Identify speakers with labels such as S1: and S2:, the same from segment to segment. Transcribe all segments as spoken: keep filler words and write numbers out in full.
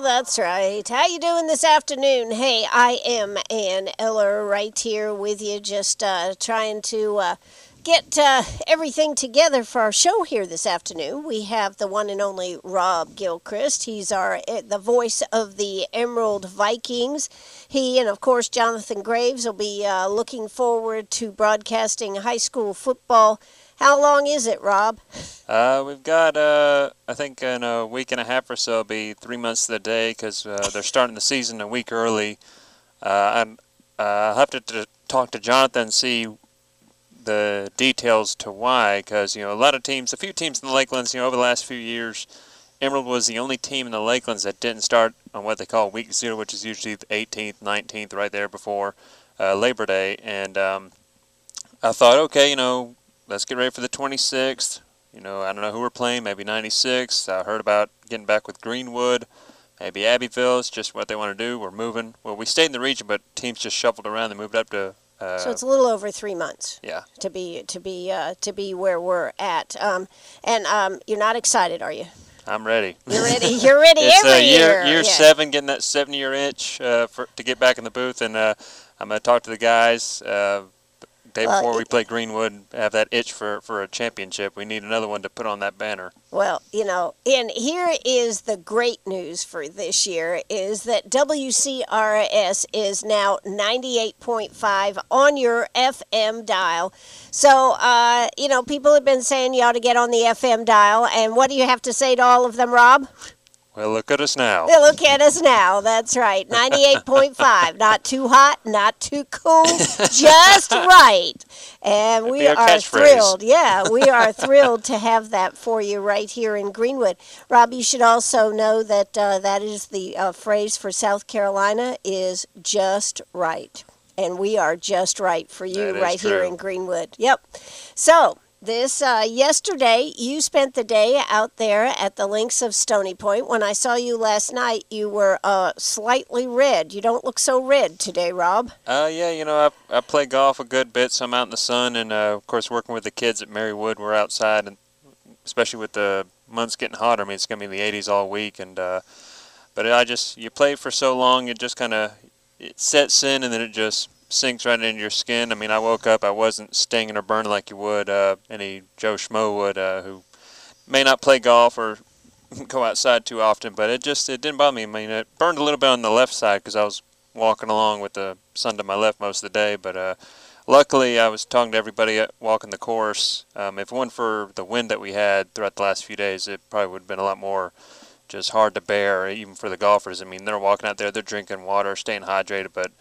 S1: that's right. How you doing this afternoon? Hey, I am Ann Eller right here with you, just uh, trying to uh, get uh, everything together for our show here this afternoon. We have the one and only Rob Gilchrist. He's our uh, the voice of the Emerald Vikings. He and, of course, Jonathan Graves will be uh, looking forward to broadcasting high school football. How long is it, Rob?
S2: Uh, we've got, uh, I think in a week and a half or so, it'll be three months to the day because uh, they're starting the season a week early. Uh, I'm, uh, I'll have to, to talk to Jonathan and see the details to why, because, you know, a lot of teams, a few teams in the Lakelands, you know, over the last few years, Emerald was the only team in the Lakelands that didn't start on what they call week zero, which is usually the eighteenth, nineteenth, right there before uh, Labor Day. And um, I thought, okay, you know, let's get ready for the twenty-sixth. You know, I don't know who we're playing, maybe ninety-six. I heard about getting back with Greenwood, maybe Abbeville. It's just what they want to do. We're moving. Well, we stayed in the region, but teams just shuffled around. They moved up to. Uh,
S1: so it's a little over three months.
S2: Yeah.
S1: To be to be uh, to be where we're at. Um, and um, you're not excited, are you?
S2: I'm ready.
S1: You're ready. You're ready
S2: it's
S1: every
S2: uh, year.
S1: year.
S2: Year
S1: yeah.
S2: seven, getting that seven-year itch uh, for to get back in the booth, and uh, I'm gonna talk to the guys. Uh, Day
S1: Well,
S2: before we
S1: it-
S2: play Greenwood, have that itch for, for a championship. We need another one to put on that banner.
S1: Well, you know, and here is the great news for this year is that W C R S is now ninety-eight point five on your F M dial. So, uh, you know, people have been saying you ought to get on the F M dial. And what do you have to say to all of them, Rob?
S2: Well, look at us now.
S1: Look at us now. That's right. ninety-eight point five. Not too hot, not too cool, just right. And we
S2: be our
S1: are
S2: catchphrase.
S1: thrilled. Yeah, we are thrilled to have that for you right here in Greenwood. Rob, you should also know that uh, that is the uh, phrase for South Carolina is just right. And we are just right for you
S2: That is
S1: right here
S2: true.
S1: in Greenwood. Yep. So, This, uh, yesterday, you spent the day out there at the links of Stony Point. When I saw you last night, you were uh, slightly red. You don't look so red today, Rob.
S2: Uh, yeah, you know, I, I play golf a good bit, so I'm out in the sun, and uh, of course, working with the kids at Marywood, we're outside, and especially with the months getting hotter. I mean, it's going to be in the eighties all week, and uh, but I just, you play for so long, it just kind of, it sets in, and then it just sinks right into your skin. I mean, I woke up, I wasn't stinging or burning like you would, uh, any Joe Schmo would, uh, who may not play golf or go outside too often, but it just, it didn't bother me. I mean, it burned a little bit on the left side because I was walking along with the sun to my left most of the day, but uh, luckily I was talking to everybody walking the course. Um, if it weren't for the wind that we had throughout the last few days, it probably would have been a lot more just hard to bear, even for the golfers. I mean, they're walking out there, they're drinking water, staying hydrated, but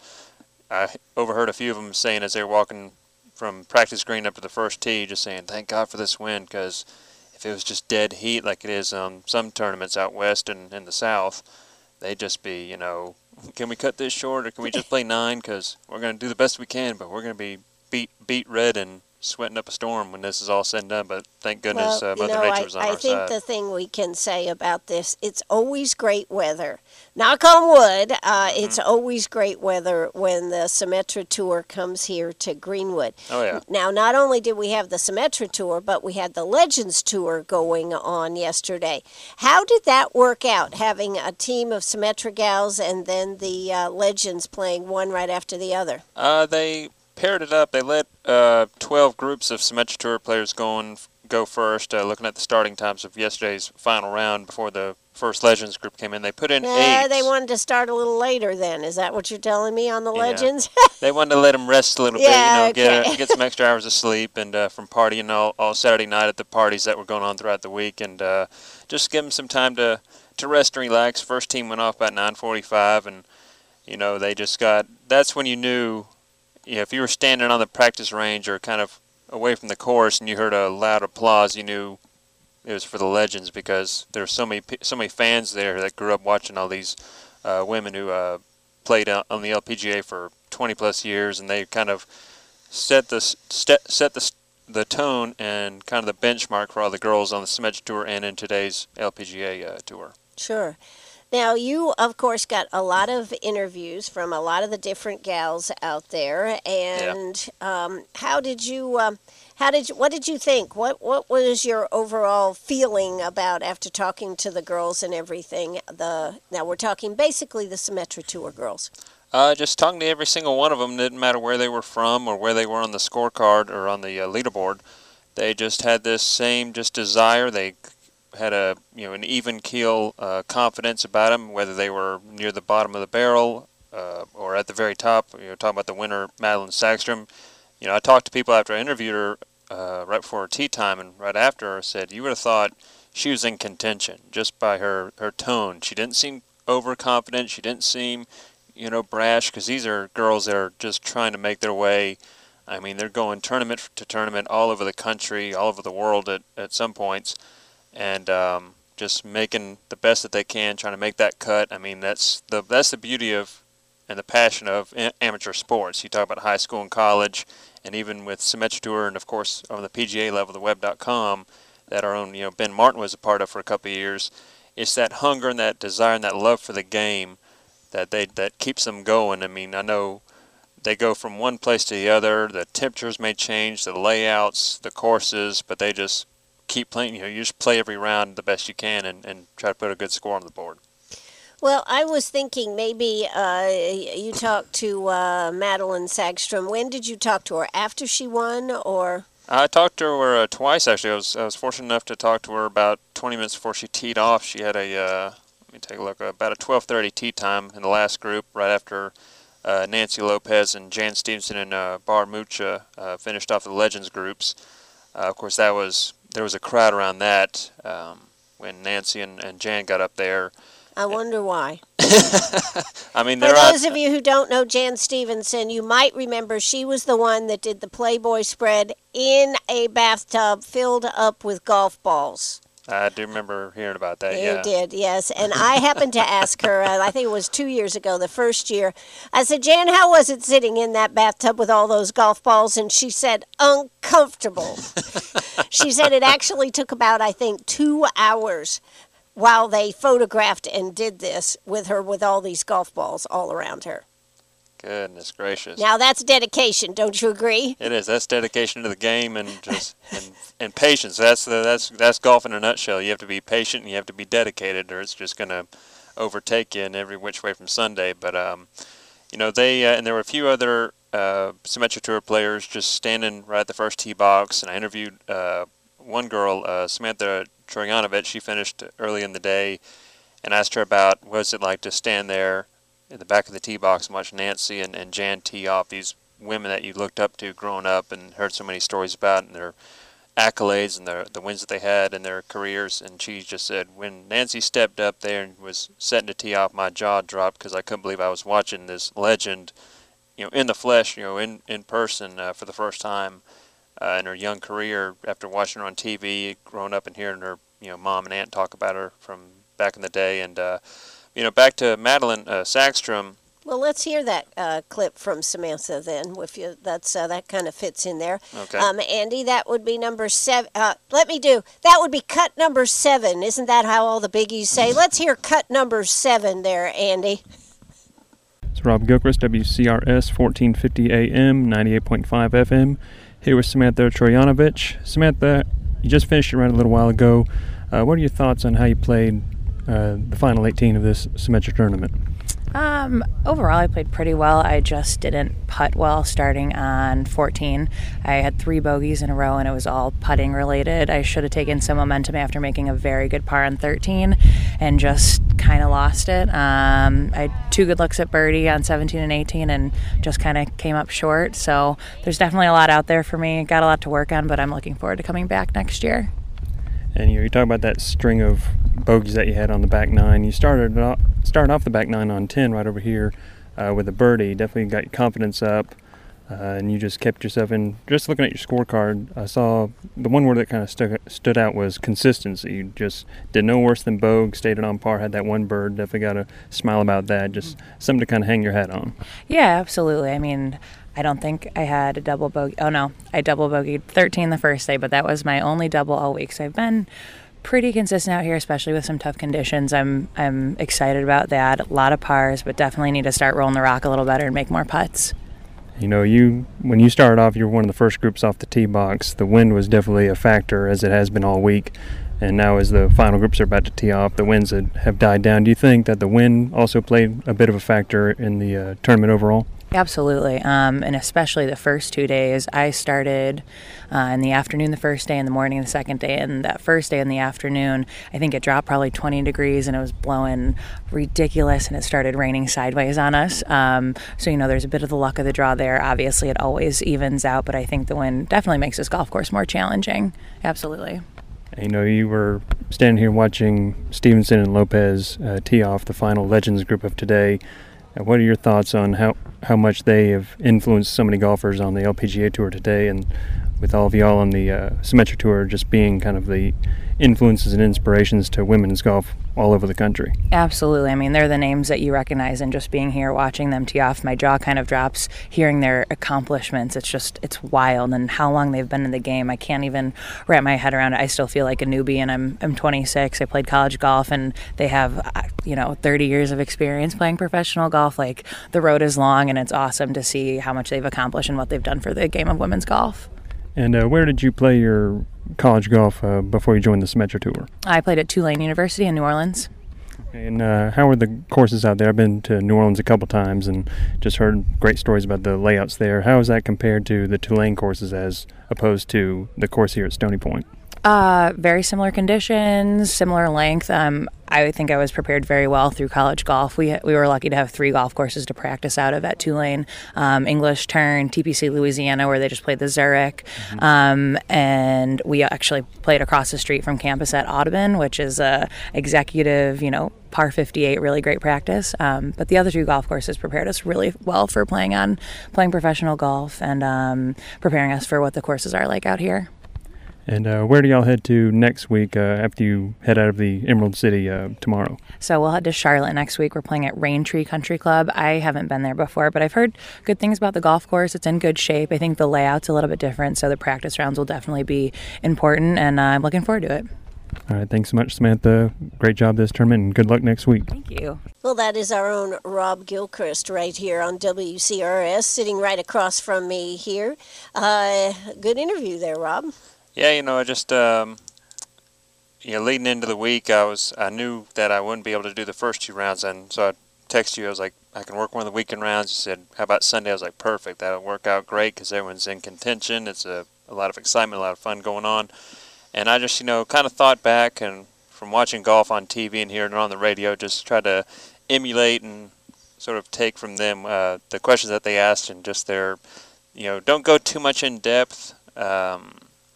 S2: I overheard a few of them saying as they were walking from practice green up to the first tee, just saying, thank God for this wind, because if it was just dead heat like it is on some tournaments out west and in the south, they'd just be, you know, can we cut this short or can we just play nine, because we're going to do the best we can, but we're going to be beat beat red and sweating up a storm when this is all said and done. But thank goodness
S1: well,
S2: uh, Mother
S1: you know,
S2: Nature
S1: I,
S2: was on
S1: I
S2: our
S1: think
S2: side.
S1: the thing we can say about this, it's always great weather. Knock on wood, uh,
S2: Mm-hmm.
S1: it's always great weather when the Symetra Tour comes here to Greenwood.
S2: Oh, yeah.
S1: Now, not only did we have the Symetra Tour, but we had the Legends Tour going on yesterday. How did that work out, having a team of Symetra gals and then the uh, Legends playing one right after the other?
S2: Uh, they paired it up. They let uh, twelve groups of Symetra Tour players go, on, go first, uh, looking at the starting times of yesterday's final round before the first Legends group came in. They put in
S1: Nah,
S2: eight.
S1: they wanted to start a little later then. Is that what you're telling me on the
S2: Yeah.
S1: Legends?
S2: They wanted to let them rest a little
S1: Yeah,
S2: bit, you know,
S1: okay.
S2: get get some extra hours of sleep, and uh, from partying all, all Saturday night at the parties that were going on throughout the week, and uh, just give them some time to, to rest and relax. First team went off about nine forty-five, and you know they just got. That's when you knew, you know, if you were standing on the practice range or kind of away from the course and you heard a loud applause, you knew it was for the Legends, because there were so many so many fans there that grew up watching all these uh, women who uh, played on the L P G A for twenty plus years, and they kind of set the set, set the the tone and kind of the benchmark for all the girls on the Symetra Tour and in today's L P G A uh, tour.
S1: Sure. Now, you, of course, got a lot of interviews from a lot of the different gals out there. And um, how did you um, How did you, what did you think? What what was your overall feeling about after talking to the girls and everything? The now we're talking basically the Symetra Tour girls.
S2: Uh, just talking to every single one of them. Didn't matter where they were from or where they were on the scorecard or on the uh, leaderboard. They just had this same just desire. They had a you know an even keel uh, confidence about them, whether they were near the bottom of the barrel uh, or at the very top. You know, talking about the winner, Madeline Sagstrom. You know, I talked to people after I interviewed her uh, right before her tee time and right after her. Said you would have thought she was in contention just by her her tone. She didn't seem overconfident. She didn't seem you know brash, because these are girls that are just trying to make their way. I mean, they're going tournament to tournament all over the country, all over the world at, at some points, and um, just making the best that they can, trying to make that cut. I mean, that's the that's the beauty of and the passion of a- amateur sports. You talk about high school and college, and even with Symetra Tour, and of course on the P G A level, the web dot com, that our own you know Ben Martin was a part of for a couple of years. It's that hunger and that desire and that love for the game that they that keeps them going. I mean, I know they go from one place to the other. The temperatures may change, the layouts, the courses, but they just keep playing. You know, you just play every round the best you can and, and try to put a good score on the board.
S1: Well, I was thinking maybe uh, you talked to uh, Madeline Sagstrom. When did you talk to her? After she won, or?
S2: I talked to her uh, twice, actually. I was I was fortunate enough to talk to her about twenty minutes before she teed off. She had a, uh, let me take a look, about a twelve thirty tee time in the last group, right after Uh, Nancy Lopez and Jan Stevenson and uh, Bar Mucha uh, finished off the Legends groups. Uh, of course, that was there was a crowd around that um, when Nancy and, and Jan got up there.
S1: I wonder why.
S2: I mean,
S1: for
S2: there
S1: those
S2: are,
S1: of you who don't know Jan Stevenson, you might remember she was the one that did the Playboy spread in a bathtub filled up with golf balls.
S2: I do remember hearing about that.
S1: You
S2: yeah,
S1: did, yes. And I happened to ask her, uh, I think it was two years ago, the first year. I said, Jan, how was it sitting in that bathtub with all those golf balls? And she said, uncomfortable. She said it actually took about, I think, two hours while they photographed and did this with her with all these golf balls all around her.
S2: Goodness gracious!
S1: Now that's dedication, don't you agree?
S2: It is. That's dedication to the game and just and, and patience. That's the that's that's golf in a nutshell. You have to be patient and you have to be dedicated, or it's just going to overtake you in every which way from Sunday. But um, you know they uh, and there were a few other uh, Symetra Tour players just standing right at the first tee box, and I interviewed uh, one girl, uh, Samantha Trojanovic. She finished early in the day, and asked her about what it's it like to stand there in the back of the tee box and watch Nancy and, and Jan tee off, these women that you looked up to growing up and heard so many stories about and their accolades and their, the wins that they had in their careers. And she just said, when Nancy stepped up there and was setting to tee off, my jaw dropped because I couldn't believe I was watching this legend, you know, in the flesh, you know, in, in person uh, for the first time uh, in her young career after watching her on T V, growing up and hearing her, you know, mom and aunt talk about her from back in the day. And, uh, You know, back to Madeline uh, Sagstrom.
S1: Well, let's hear that uh, clip from Samantha then. If you, that's uh, that kind of fits in there.
S2: Okay.
S1: Um, Andy, that would be number seven. Uh, let me do. That would be cut number seven. Isn't that how all the biggies say? Let's hear cut number seven there, Andy.
S3: It's Rob Gilchrist, W C R S fourteen fifty A M, ninety-eight point five F M. Here with Samantha Trojanovic. Samantha, you just finished your round a little while ago. Uh, what are your thoughts on how you played Uh, the final eighteen of this Symetra tournament?
S4: Um, overall, I played pretty well. I just didn't putt well starting on fourteen. I had three bogeys in a row, and it was all putting related. I should have taken some momentum after making a very good par on thirteen and just kind of lost it. Um, I had two good looks at birdie on seventeen and eighteen and just kind of came up short. So there's definitely a lot out there for me. Got a lot to work on, but I'm looking forward to coming back next year.
S3: And you know, you talk about that string of bogeys that you had on the back nine. You started off, started off the back nine on ten right over here uh, with a birdie. Definitely got your confidence up, uh, and you just kept yourself in. Just looking at your scorecard, I saw the one word that kind of stuck, stood out was consistency. You just did no worse than Bogue, stayed it on par, had that one bird. Definitely got a smile about that. Just something to kind of hang your hat on.
S4: Yeah, absolutely. I mean, I don't think I had a double bogey. Oh, no. I double bogeyed thirteen the first day, but that was my only double all week. So I've been pretty consistent out here, especially with some tough conditions. I'm I'm excited about that. A lot of pars, but definitely need to start rolling the rock a little better and make more putts.
S3: You know, you when you started off, you were one of the first groups off the tee box. The wind was definitely a factor, as it has been all week. And now as the final groups are about to tee off, the winds have died down. Do you think that the wind also played a bit of a factor in the uh, tournament overall?
S4: Absolutely, um, and especially the first two days. I started uh, in the afternoon the first day, in the morning the second day, and that first day in the afternoon, I think it dropped probably twenty degrees, and it was blowing ridiculous, and it started raining sideways on us. Um, so, you know, there's a bit of the luck of the draw there. Obviously, it always evens out, but I think the wind definitely makes this golf course more challenging. Absolutely.
S3: You know, you were standing here watching Stevenson and Lopez uh, tee off the final Legends group of today. Uh, what are your thoughts on how, how much they have influenced so many golfers on the L P G A Tour today, and with all of y'all on the uh, Symetra Tour just being kind of the influences and inspirations to women's golf all over the country?
S4: Absolutely. I mean, they're the names that you recognize, and just being here watching them tee off, my jaw kind of drops hearing their accomplishments. It's just, it's wild, and how long they've been in the game. I can't even wrap my head around it. I still feel like a newbie, and I'm I'm twenty-six. I played college golf, and they have, you know, thirty years of experience playing professional golf. Like, the road is long, and it's awesome to see how much they've accomplished and what they've done for the game of women's golf.
S3: And uh, where did you play your college golf uh, before you joined the Symetra Tour?
S4: I played at Tulane University in New Orleans.
S3: And uh, how are the courses out there? I've been to New Orleans a couple times and just heard great stories about the layouts there. How is that compared to the Tulane courses as opposed to the course here at Stony Point?
S4: Uh, very similar conditions, similar length. Um, I think I was prepared very well through college golf. We we were lucky to have three golf courses to practice out of at Tulane. Um, English Turn, T P C Louisiana, where they just played the Zurich. Mm-hmm. Um, and we actually played across the street from campus at Audubon, which is a executive, you know, par fifty-eight, really great practice. Um, but the other two golf courses prepared us really well for playing on playing professional golf, and um, preparing us for what the courses are like out here.
S3: And uh, where do y'all head to next week uh, after you head out of the Emerald City uh, tomorrow?
S4: So we'll head to Charlotte next week. We're playing at Raintree Country Club. I haven't been there before, but I've heard good things about the golf course. It's in good shape. I think the layout's a little bit different, so the practice rounds will definitely be important, and uh, I'm looking forward to it.
S3: All right, thanks so much, Samantha. Great job this tournament, and good luck next week.
S4: Thank you.
S1: Well, that is our own Rob Gilchrist right here on W C R S, sitting right across from me here. Uh, good interview there, Rob.
S2: Yeah, you know, I just, um, you know, leading into the week, I was, I knew that I wouldn't be able to do the first two rounds, and so I texted you. I was like, I can work one of the weekend rounds. You said, how about Sunday? I was like, perfect. That'll work out great because everyone's in contention. It's a, a lot of excitement, a lot of fun going on. And I just, you know, kind of thought back, and from watching golf on T V and hearing it on the radio, just try to emulate and sort of take from them uh, the questions that they asked, and just their, you know, don't go too much in depth. Um,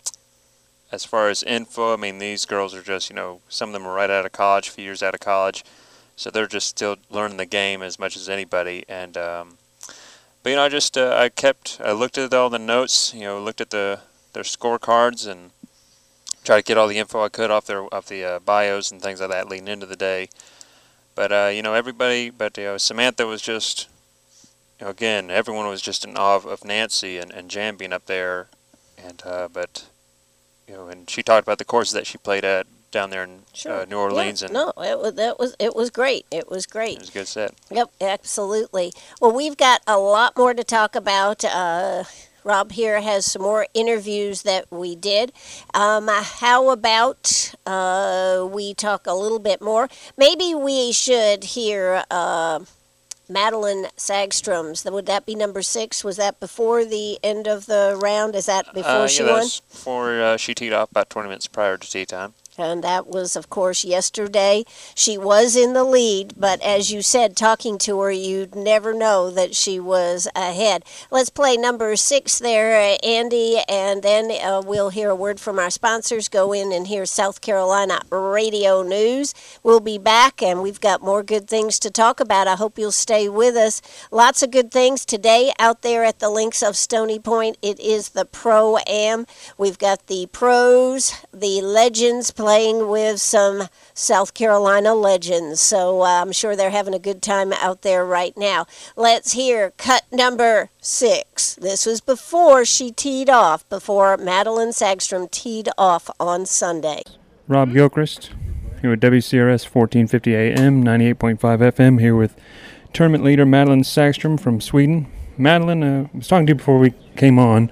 S2: As far as info, I mean, these girls are just, you know, some of them are right out of college, a few years out of college, so they're just still learning the game as much as anybody. And, um, but, you know, I just, uh, I kept, I looked at all the notes, you know, looked at the their scorecards and tried to get all the info I could off their, off the uh, bios and things like that leading into the day. But, uh, you know, everybody, but, you know, Samantha was just, you know, again, everyone was just in awe of, of Nancy and, and Jan being up there. And, uh, but... You know, and she talked about the courses that she played at down there in
S1: Sure.
S2: uh, New Orleans.
S1: Yeah,
S2: and
S1: no, it was, that was it was great. It was great.
S2: It was a good set.
S1: Yep, absolutely. Well, we've got a lot more to talk about. Uh, Rob here has some more interviews that we did. Um, how about uh, we talk a little bit more? Maybe we should hear uh, Madeline Sagstrom's. Would that be number six? Was that before the end of the round? Is that before
S2: uh,
S1: she
S2: yeah,
S1: won?
S2: that's before uh, she teed off, about twenty minutes prior to tee time.
S1: And that was, of course, yesterday. She was in the lead, but as you said, talking to her, you'd never know that she was ahead. Let's play number six there, uh, Andy, and then uh, we'll hear a word from our sponsors, go in and hear South Carolina Radio News. We'll be back, and we've got more good things to talk about. I hope you'll stay with us. Lots of good things today out there at the links of Stony Point. It is the Pro-Am. We've got the pros, the legends, playing with some South Carolina legends. So uh, I'm sure they're having a good time out there right now. Let's hear cut number six. This was before she teed off, before Madeline Sagstrom teed off on Sunday.
S3: Rob Gilchrist here with W C R S fourteen fifty A M, ninety-eight point five F M, here with tournament leader Madeline Sagstrom from Sweden. Madeline, uh, I was talking to you before we came on.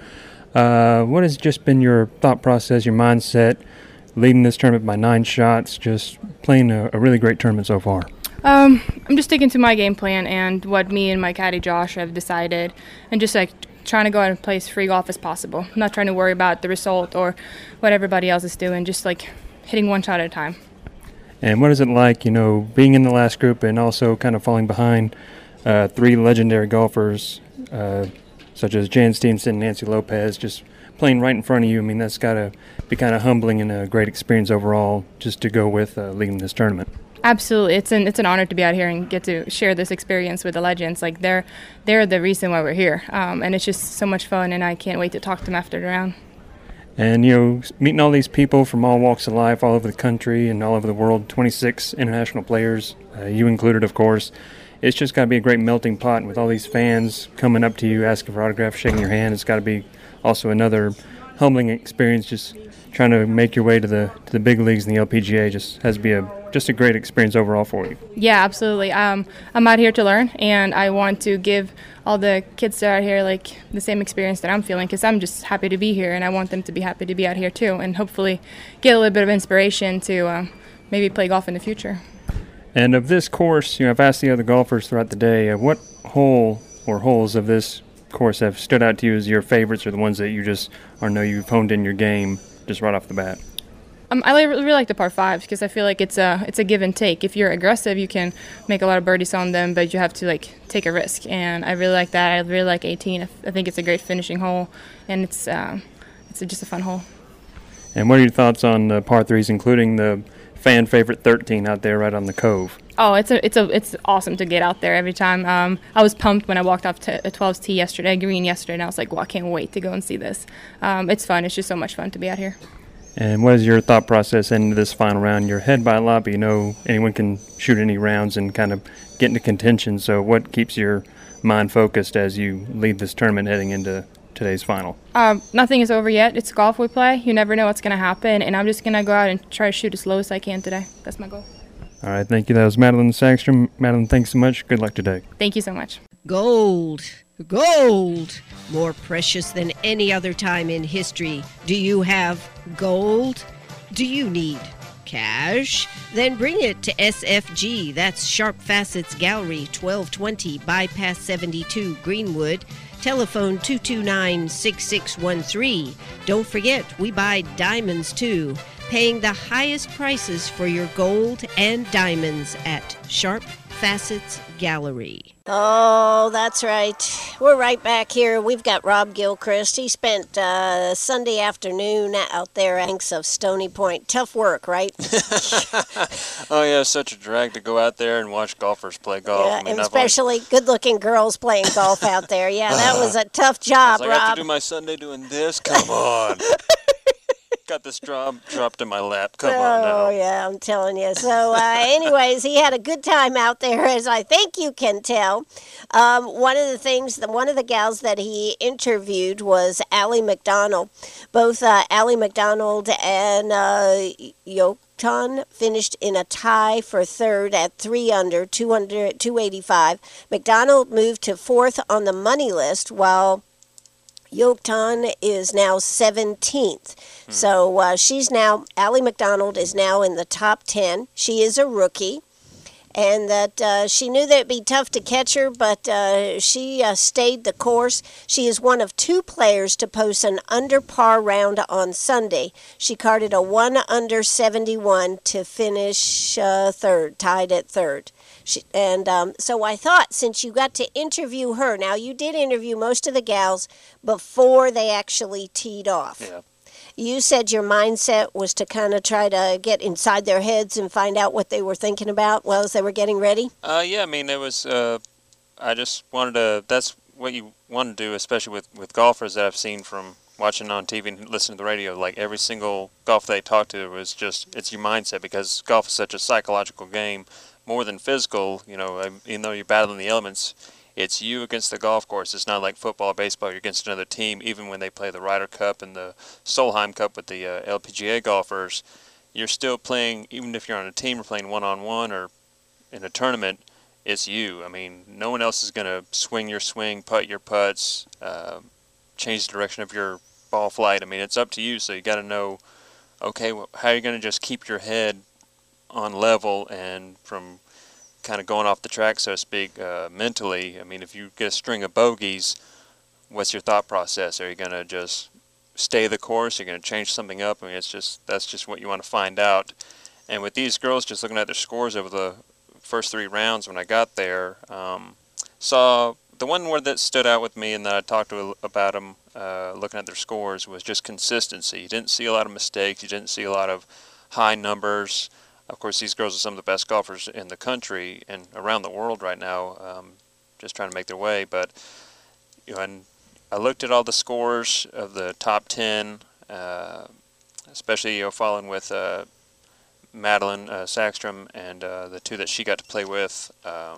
S3: Uh, what has just been your thought process, your mindset, leading this tournament by nine shots, just playing a, a really great tournament so far?
S5: Um, I'm just sticking to my game plan and what me and my caddy Josh have decided, and just like trying to go out and play as free golf as possible. I'm not trying to worry about the result or what everybody else is doing, just like hitting one shot at a time.
S3: And what is it like, you know, being in the last group and also kind of falling behind uh, three legendary golfers uh, such as Jan Stevenson, Nancy Lopez, just playing right in front of you? I mean, that's got to be kind of humbling and a great experience overall just to go with uh, leading this tournament.
S5: Absolutely, it's an it's an honor to be out here and get to share this experience with the legends. Like they're they're the reason why we're here, um, and it's just so much fun. And I can't wait to talk to them after the round.
S3: And you know, meeting all these people from all walks of life, all over the country and all over the world, twenty-six international players, uh, you included, of course. It's just got to be a great melting pot, and with all these fans coming up to you, asking for autographs, shaking your hand, it's got to be also another humbling experience. Just trying to make your way to the to the big leagues in the L P G A just has to be a just a great experience overall for you.
S5: Yeah, absolutely. Um, I'm out here to learn, and I want to give all the kids that are out here like the same experience that I'm feeling, because I'm just happy to be here, and I want them to be happy to be out here too, and hopefully get a little bit of inspiration to um, maybe play golf in the future.
S3: And of this course, you know, I've asked the other golfers throughout the day, uh, what hole or holes of this course have stood out to you as your favorites, or the ones that you just or know you've honed in your game just right off the bat?
S5: Um, I li- really like the par fives because I feel like it's a it's a give and take. If you're aggressive, you can make a lot of birdies on them, but you have to like take a risk. And I really like that. I really like eighteen. I think it's a great finishing hole, and it's uh, it's a, just a fun hole.
S3: And what are your thoughts on the par threes, including the fan favorite thirteen out there right on the Cove?
S5: Oh, it's a it's a it's awesome to get out there every time. Um, I was pumped when I walked off to a twelve's tee yesterday, green yesterday, and I was like, well, I can't wait to go and see this. Um, it's fun. It's just so much fun to be out here.
S3: And what is your thought process into this final round? You're ahead by a lot, but you know anyone can shoot any rounds and kind of get into contention. So what keeps your mind focused as you lead this tournament heading into today's final?
S5: Um, nothing is over yet. It's golf we play. You never know what's going to happen, and I'm just going to go out and try to shoot as low as I can today. That's my goal.
S3: All right, thank you. That was Madeline Sagstrom. Madeline, thanks so much. Good luck today.
S5: Thank you so much.
S1: Gold. Gold. More precious than any other time in history. Do you have gold? Do you need cash? Then bring it to S F G. That's Sharp Facets Gallery, twelve twenty Bypass seventy-two, Greenwood. Telephone two two nine, six six one three. Don't forget, we buy diamonds too. Paying the highest prices for your gold and diamonds at Sharp Facets Gallery. Oh, that's right. We're right back here. We've got Rob Gilchrist. He spent uh, Sunday afternoon out there at banks of Stony Point. Tough work, right?
S2: Oh, yeah, it's such a drag to go out there and watch golfers play golf.
S1: Yeah,
S2: I mean,
S1: and especially only... good-looking girls playing golf out there. Yeah, that was a tough job,
S2: I was like,
S1: Rob.
S2: I have to do my Sunday doing this? Come on. Got this job dropped in my lap. Come
S1: oh,
S2: on now.
S1: Oh, yeah, I'm telling you. So, uh, anyways, he had a good time out there, as I think you can tell. Um, one of the things, the, one of the gals that he interviewed was Allie McDonald. Both uh, Allie McDonald and uh, Yoktan finished in a tie for third at three under, two under, two eighty-five. McDonald moved to fourth on the money list, while Yoktan is now seventeenth. Hmm. So uh, she's now, Allie McDonald is now in the top ten. She is a rookie, and that uh, she knew that it'd be tough to catch her, but uh, she uh, stayed the course. She is one of two players to post an under par round on Sunday. She carded a one under seventy-one to finish uh, third, tied at third. She, and um, so I thought, since you got to interview her, now you did interview most of the gals before they actually teed off.
S2: Yeah.
S1: You said your mindset was to kind of try to get inside their heads and find out what they were thinking about while as they were getting ready?
S2: Uh, yeah, I mean, it was, uh, I just wanted to, that's what you want to do, especially with, with golfers that I've seen from watching on T V and listening to the radio. Like, every single golfer they talked to was just, it's your mindset, because golf is such a psychological game. More than physical, you know, even though you're battling the elements, it's you against the golf course. It's not like football or baseball. You're against another team. Even when they play the Ryder Cup and the Solheim Cup with the uh, L P G A golfers, you're still playing, even if you're on a team or playing one-on-one or in a tournament, it's you. I mean, no one else is going to swing your swing, putt your putts, uh, change the direction of your ball flight. I mean, it's up to you, so you got to know, okay, well, how are you going to just keep your head on level and from kind of going off the track, so to speak, uh, mentally. I mean, if you get a string of bogeys, what's your thought process? Are you going to just stay the course? Are you going to change something up? I mean, it's just, that's just what you want to find out. And with these girls, just looking at their scores over the first three rounds when I got there, um, saw the one word that stood out with me and that I talked to about them, uh, looking at their scores, was just consistency. You didn't see a lot of mistakes. You didn't see a lot of high numbers. Of course, these girls are some of the best golfers in the country and around the world right now, um, just trying to make their way. But you know, and I looked at all the scores of the top ten, uh, especially you know, following with uh, Madeline uh, Sackstrom and uh, the two that she got to play with, um,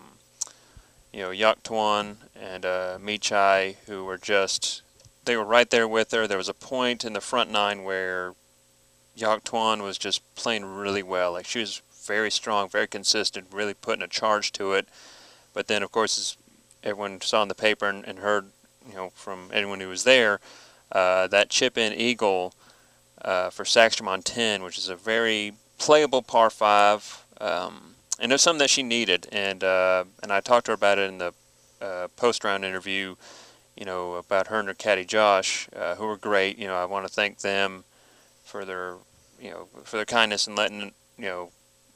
S2: you know, Yak Tuan and uh, Mi Chai, who were just, they were right there with her. There was a point in the front nine where Yak Tuan was just playing really well. Like, she was very strong, very consistent, really putting a charge to it. But then, of course, as everyone saw in the paper and, and heard, you know, from anyone who was there, uh, that chip-in eagle uh, for Sackstrom on ten, which is a very playable par five, um, and it was something that she needed. And uh, and I talked to her about it in the uh, post-round interview, you know, about her and her caddy Josh, uh, who were great. You know, I want to thank them for their, you know, for their kindness and letting, you know,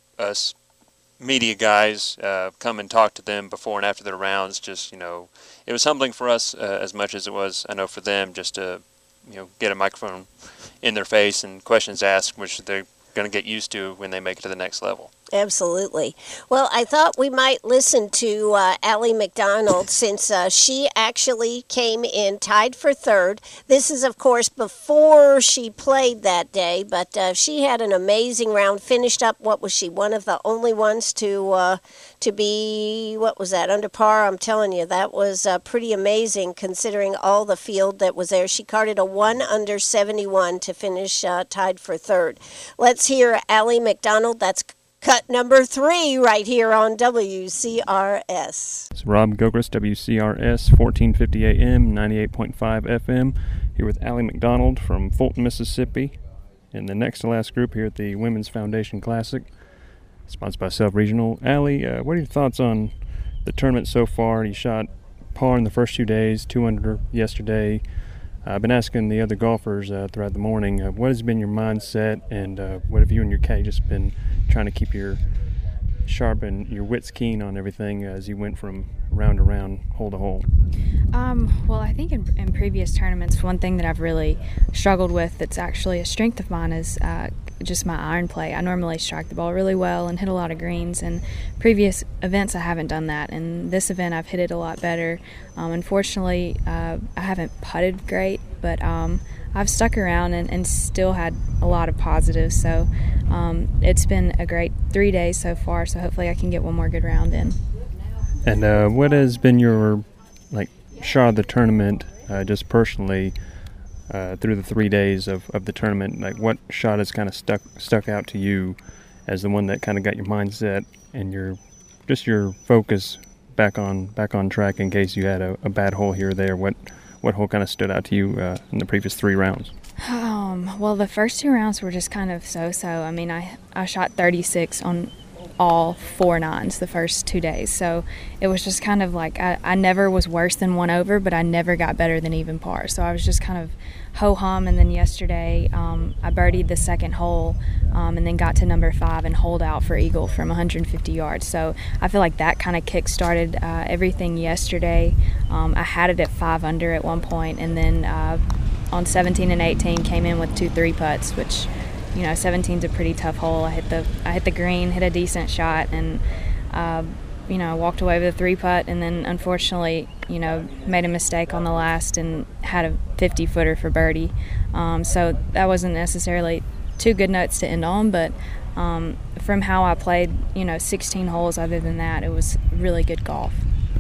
S2: us media guys uh, come and talk to them before and after their rounds. Just, you know, it was humbling for us uh, as much as it was, I know, for them, just to, you know, get a microphone in their face and questions asked, which they're going to get used to when they make it to the next level.
S1: Absolutely. Well, I thought we might listen to uh, Allie McDonald, since uh, she actually came in tied for third. This is, of course, before she played that day, but uh, she had an amazing round. Finished up, what was she, one of the only ones to uh, to be, what was that, under par? I'm telling you, that was uh, pretty amazing considering all the field that was there. She carded a one under seventy-one to finish uh, tied for third. Let's hear Allie McDonald. That's cut number three right here on W C R S.
S3: It's Rob Gilchrist, W C R S, fourteen fifty A M, ninety-eight point five F M, here with Allie McDonald from Fulton, Mississippi, in the next to last group here at the Women's Foundation Classic, sponsored by Self Regional. Allie, uh, what are your thoughts on the tournament so far? You shot par in the first two days, two under yesterday. Uh, I've been asking the other golfers uh, throughout the morning, uh, what has been your mindset, and uh, what have you and your caddy just been trying to keep your sharp and your wits keen on everything as you went from round to round, hole to hole?
S6: Um, well, I think in, in previous tournaments, one thing that I've really struggled with that's actually a strength of mine is uh, just my iron play. I normally strike the ball really well and hit a lot of greens, and previous events I haven't done that, and this event I've hit it a lot better. Um, unfortunately, uh, I haven't putted great, but um, I've stuck around and, and still had a lot of positives, so um, it's been a great three days so far, so hopefully I can get one more good round in.
S3: And uh, what has been your like shot of the tournament, uh, just personally, uh, through the three days of, of the tournament? Like, what shot has kind of stuck stuck out to you as the one that kind of got your mindset and your just your focus back on back on track in case you had a, a bad hole here or there? What what hole kind of stood out to you uh, in the previous three rounds?
S6: Um, well, the first two rounds were just kind of so-so. I mean, I, I shot thirty-six on all four nines the first two days. So it was just kind of like I, I never was worse than one over, but I never got better than even par. So I was just kind of ho-hum. And then yesterday um, I birdied the second hole um, and then got to number five and holed out for eagle from one hundred fifty yards. So I feel like that kind of kick-started uh, everything yesterday. Um, I had it at five under at one point, and then uh, on seventeen and eighteen came in with two three putts, which, you know, seventeen's a pretty tough hole. I hit the I hit the green, hit a decent shot, and uh, you know, walked away with a three putt, and then unfortunately, you know, made a mistake on the last and had a fifty footer for birdie. Um, so that wasn't necessarily two good notes to end on, but um, from how I played, you know, sixteen holes other than that, it was really good golf.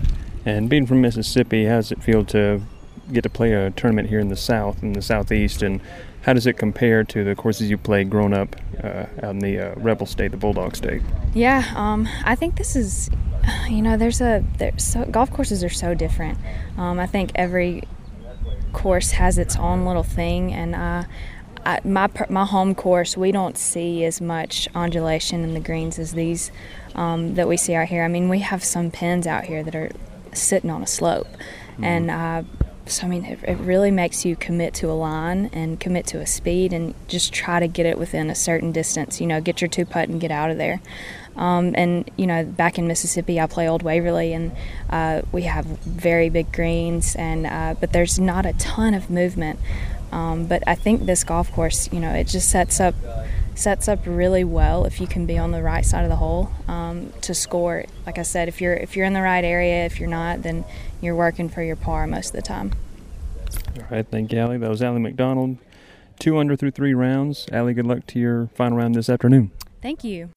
S3: And being from Mississippi, how does it feel to get to play a tournament here in the South, in the Southeast, and how does it compare to the courses you played growing up uh, out in the uh, Rebel State, the Bulldog State?
S6: Yeah, um, I think this is You know, there's a there's so, golf courses are so different. Um, I think every course has its own little thing, and uh, I, my my home course, we don't see as much undulation in the greens as these um, that we see out here. I mean, we have some pins out here that are sitting on a slope, mm-hmm. and uh, so I mean, it, it really makes you commit to a line and commit to a speed, and just try to get it within a certain distance. You know, get your two putt and get out of there. Um, and, you know, back in Mississippi, I play Old Waverly, and uh, we have very big greens, and uh, but there's not a ton of movement. Um, but I think this golf course, you know, it just sets up sets up really well if you can be on the right side of the hole um, to score. Like I said, if you're if you're in the right area, if you're not, then you're working for your par most of the time.
S3: All right, thank you, Allie. That was Allie McDonald. Two under through three rounds. Allie, good luck to your final round this afternoon.
S6: Thank you.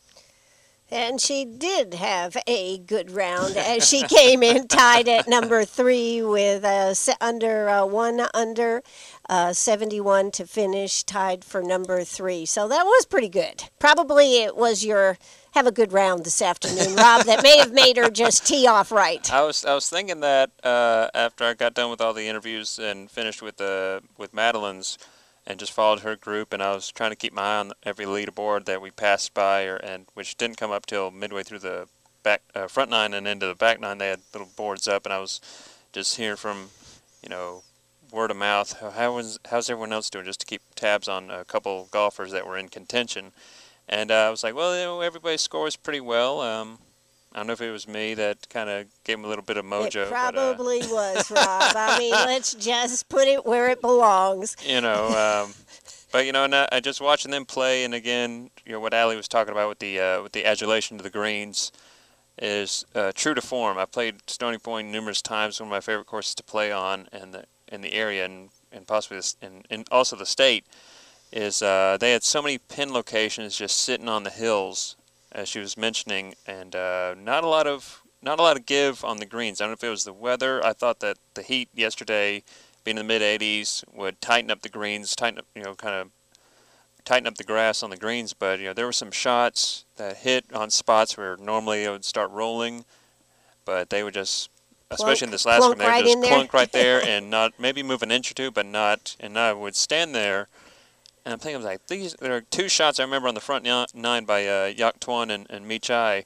S1: And she did have a good round as she came in tied at number three with uh, under uh, one under, uh, seventy-one to finish, tied for number three. So that was pretty good. Probably it was your have a good round this afternoon, Rob, that may have made her just tee off right.
S2: I was I was thinking that uh, after I got done with all the interviews and finished with uh, with Madeline's, and just followed her group, and I was trying to keep my eye on every leaderboard that we passed by, or and which didn't come up till midway through the back uh, front nine and into the back nine. They had little boards up, and I was just hearing from, you know, word of mouth, how was how's everyone else doing, just to keep tabs on a couple golfers that were in contention. And uh, I was like, well, you know, everybody scores pretty well. Um, I don't know if it was me that kind of gave him a little bit of mojo.
S1: It probably
S2: but, uh,
S1: was, Rob. I mean, let's just put it where it belongs.
S2: You know, um, but you know, and I, I just watching them play, and again, you know, what Allie was talking about with the uh, with the adulation to the greens is uh, true to form. I played Stony Point numerous times, one of my favorite courses to play on, and the in the area, and and possibly this, and, and also the state. Is uh, they had so many pin locations just sitting on the hills, as she was mentioning, and uh, not a lot of not a lot of give on the greens. I don't know if it was the weather. I thought that the heat yesterday, being in the mid eighties, would tighten up the greens, tighten up, you know, kind of tighten up the grass on the greens. But you know, there were some shots that hit on spots where normally it would start rolling, but they would just, especially
S1: Plunk,
S2: in this last one, they would
S1: right
S2: just
S1: there.
S2: plunk right there and not maybe move an inch or two, but not, and I would stand there. And I'm thinking, like, these, there are two shots I remember on the front nine by uh, Yak Tuan and, and Mi Chai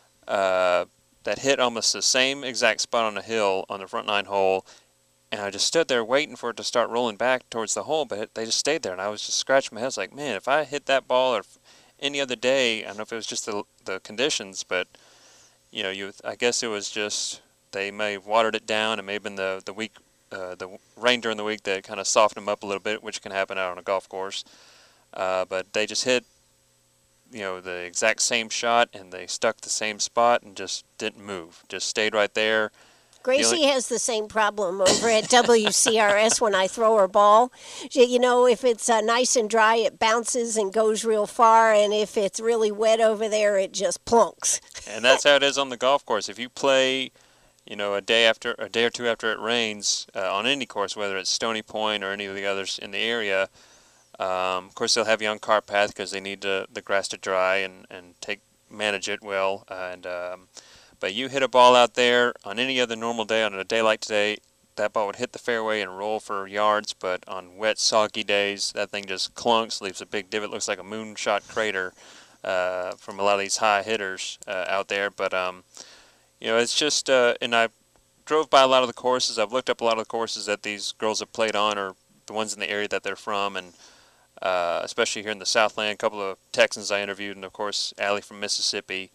S2: uh, that hit almost the same exact spot on the hill on the front nine hole. And I just stood there waiting for it to start rolling back towards the hole, but it, they just stayed there. And I was just scratching my head. I was like, man, if I hit that ball or any other day, I don't know if it was just the, the conditions, but, you know, you I guess it was just they may have watered it down. It may have been the, the week. Uh, the rain during the week that kind of softened them up a little bit, which can happen out on a golf course. Uh, but they just hit, you know, the exact same shot, and they stuck the same spot and just didn't move. Just stayed right there.
S1: Gracie has the same problem over at W C R S when I throw her ball. She, you know, if it's uh, nice and dry, it bounces and goes real far, and if it's really wet over there, it just plunks.
S2: And that's how it is on the golf course. If you play, you know, a day after a day or two after it rains uh, on any course, whether it's Stony Point or any of the others in the area, um, of course they'll have you on cart path because they need to, the grass to dry and, and take manage it well. And um, but you hit a ball out there on any other normal day, on a day like today, that ball would hit the fairway and roll for yards. But on wet, soggy days, that thing just clunks, leaves a big divot, looks like a moonshot crater uh, from a lot of these high hitters uh, out there. But um, you know, it's just, uh, and I drove by a lot of the courses. I've looked up a lot of the courses that these girls have played on, or the ones in the area that they're from, and uh, especially here in the Southland, a couple of Texans I interviewed, and of course, Allie from Mississippi.